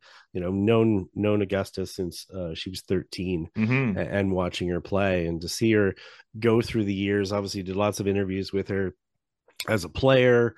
known Augusta since she was 13 mhm. and watching her play and to see her go through the years. Obviously, did lots of interviews with her as a player,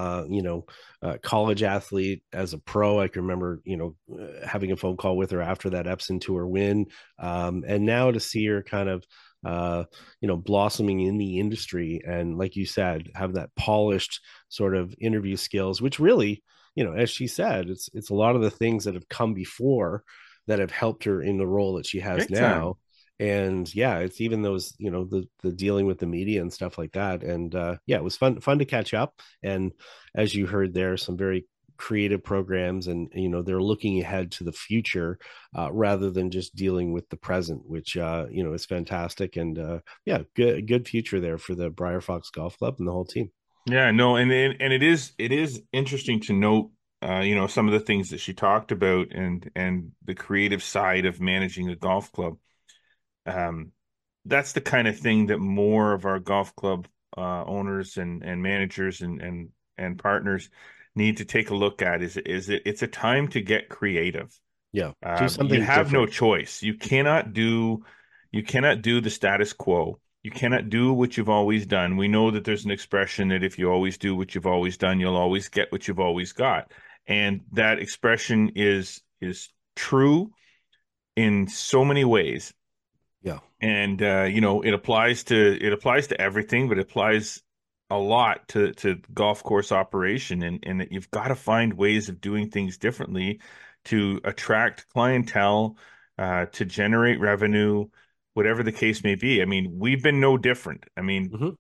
college athlete, as a pro. I can remember, having a phone call with her after that Epson Tour win. And now to see her kind of, blossoming in the industry. And like you said, have that polished sort of interview skills, which really, as she said, it's a lot of the things that have come before that have helped her in the role that she has Big time. now. And yeah, it's even those, the dealing with the media and stuff like that. And yeah, it was fun to catch up. And as you heard there, some very creative programs and they're looking ahead to the future rather than just dealing with the present, which is fantastic. And yeah, good future there for the Briar Fox Golf Club and the whole team. Yeah, no, and it is interesting to note some of the things that she talked about and the creative side of managing a golf club. Um, that's the kind of thing that more of our golf club owners and managers and partners need to take a look at. It's a time to get creative. Yeah, do You something have no different. choice. You cannot do the status quo. You cannot do what you've always done. We know that there's an expression that if you always do what you've always done, you'll always get what you've always got. And that expression is true in so many ways. Yeah. And it applies to everything, but it applies a lot to golf course operation, and that you've got to find ways of doing things differently to attract clientele, to generate revenue, whatever the case may be. I mean, we've been no different. I mean, Hmm.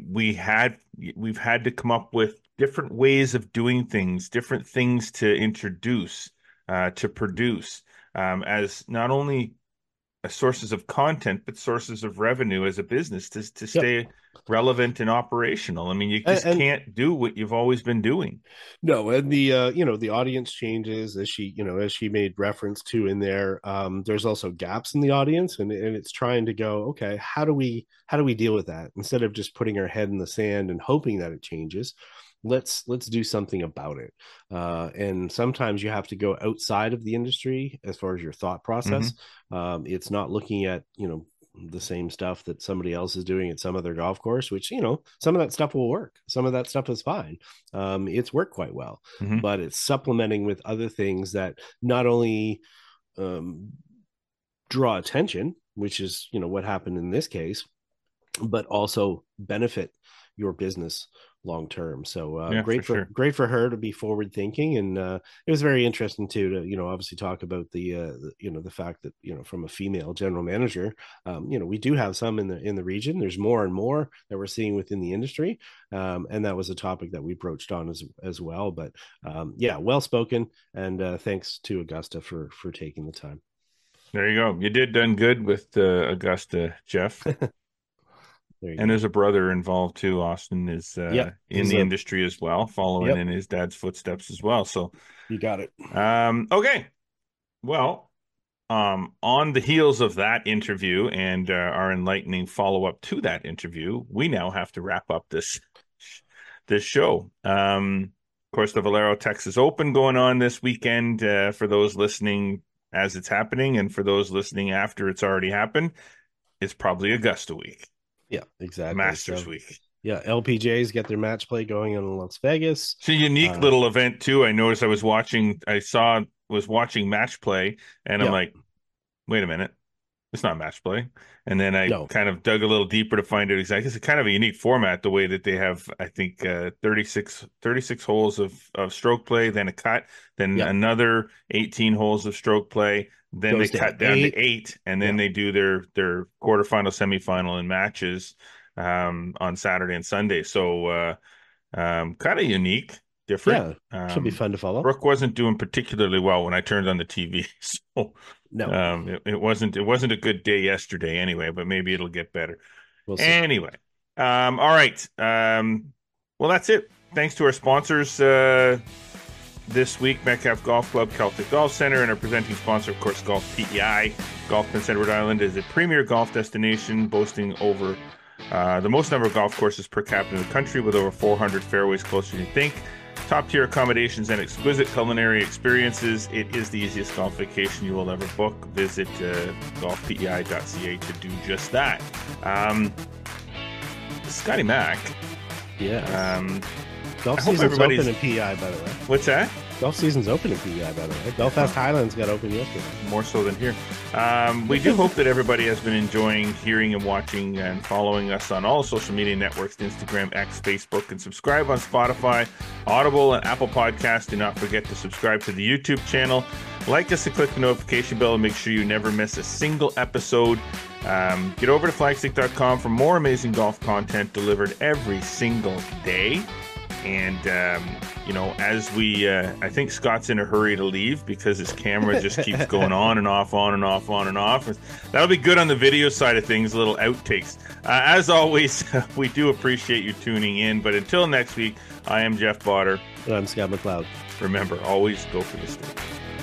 we've had to come up with different ways of doing things, different things to introduce, to produce, as not only sources of content, but sources of revenue as a business to Yep. stay. relevant and operational. I mean, you just can't do what you've always been doing. No, and the the audience changes as she made reference to in there. There's also gaps in the audience, and it's trying to go, okay, how do we deal with that instead of just putting our head in the sand and hoping that it changes. Let's do something about it. And sometimes you have to go outside of the industry as far as your thought process. It's not looking at the same stuff that somebody else is doing at some other golf course, which some of that stuff will work, some of that stuff is fine. It's worked quite well, but it's supplementing with other things that not only draw attention, which is what happened in this case, but also benefit your business long term. So great for her to be forward thinking, and it was very interesting too to obviously talk about the fact that from a female general manager, we do have some in the region. There's more and more that we're seeing within the industry, and that was a topic that we broached on as well. But well spoken, and thanks to Augusta for taking the time. There you go. You done good with Augusta, Jeff. And there's a brother involved too. Austin is in the industry as well, following in his dad's footsteps as well. So you got it. Okay. Well, on the heels of that interview and our enlightening follow-up to that interview, we now have to wrap up this show. Of course, the Valero Texas Open going on this weekend for those listening as it's happening, and for those listening after it's already happened, it's probably Augusta week. Yeah, exactly. Masters week. Yeah, LPGA's get their match play going in Las Vegas. It's a unique little event too. I noticed was watching match play, and I'm like, wait a minute, it's not match play. And then I kind of dug a little deeper to find out exactly. It's kind of a unique format, the way that they have, I think, 36 holes of stroke play, then a cut, then another 18 holes of stroke play. Then they cut down to 8, and then they do their quarterfinal, semifinal, and matches on Saturday and Sunday. So kind of unique, different. Yeah, should be fun to follow. Brooke wasn't doing particularly well when I turned on the TV, so no, it wasn't a good day yesterday anyway. But maybe it'll get better. We'll see. Anyway, all right. Well, that's it. Thanks to our sponsors. This week, Metcalfe Golf Club, Celtic Golf Center, and our presenting sponsor, of course, Golf PEI. Golf Prince Edward Island is a premier golf destination boasting over the most number of golf courses per capita in the country, with over 400 fairways closer than you think. Top-tier accommodations and exquisite culinary experiences. It is the easiest golf vacation you will ever book. Visit golfpei.ca to do just that. Scotty Mac. Yeah. Golf season's open in PEI, by the way. What's that? Golf season's open in PEI, by the way. Belfast Highlands got open yesterday. More so than here. We do hope that everybody has been enjoying hearing and watching and following us on all social media networks, Instagram, X, Facebook, and subscribe on Spotify, Audible, and Apple Podcasts. Do not forget to subscribe to the YouTube channel. Like us and click the notification bell and make sure you never miss a single episode. Get over to flagstick.com for more amazing golf content delivered every single day. And, as I think Scott's in a hurry to leave because his camera just keeps going on and off, on and off, on and off. That'll be good on the video side of things, little outtakes. As always, we do appreciate you tuning in. But until next week, I am Jeff Botter. And I'm Scott McLeod. Remember, always go for the stick.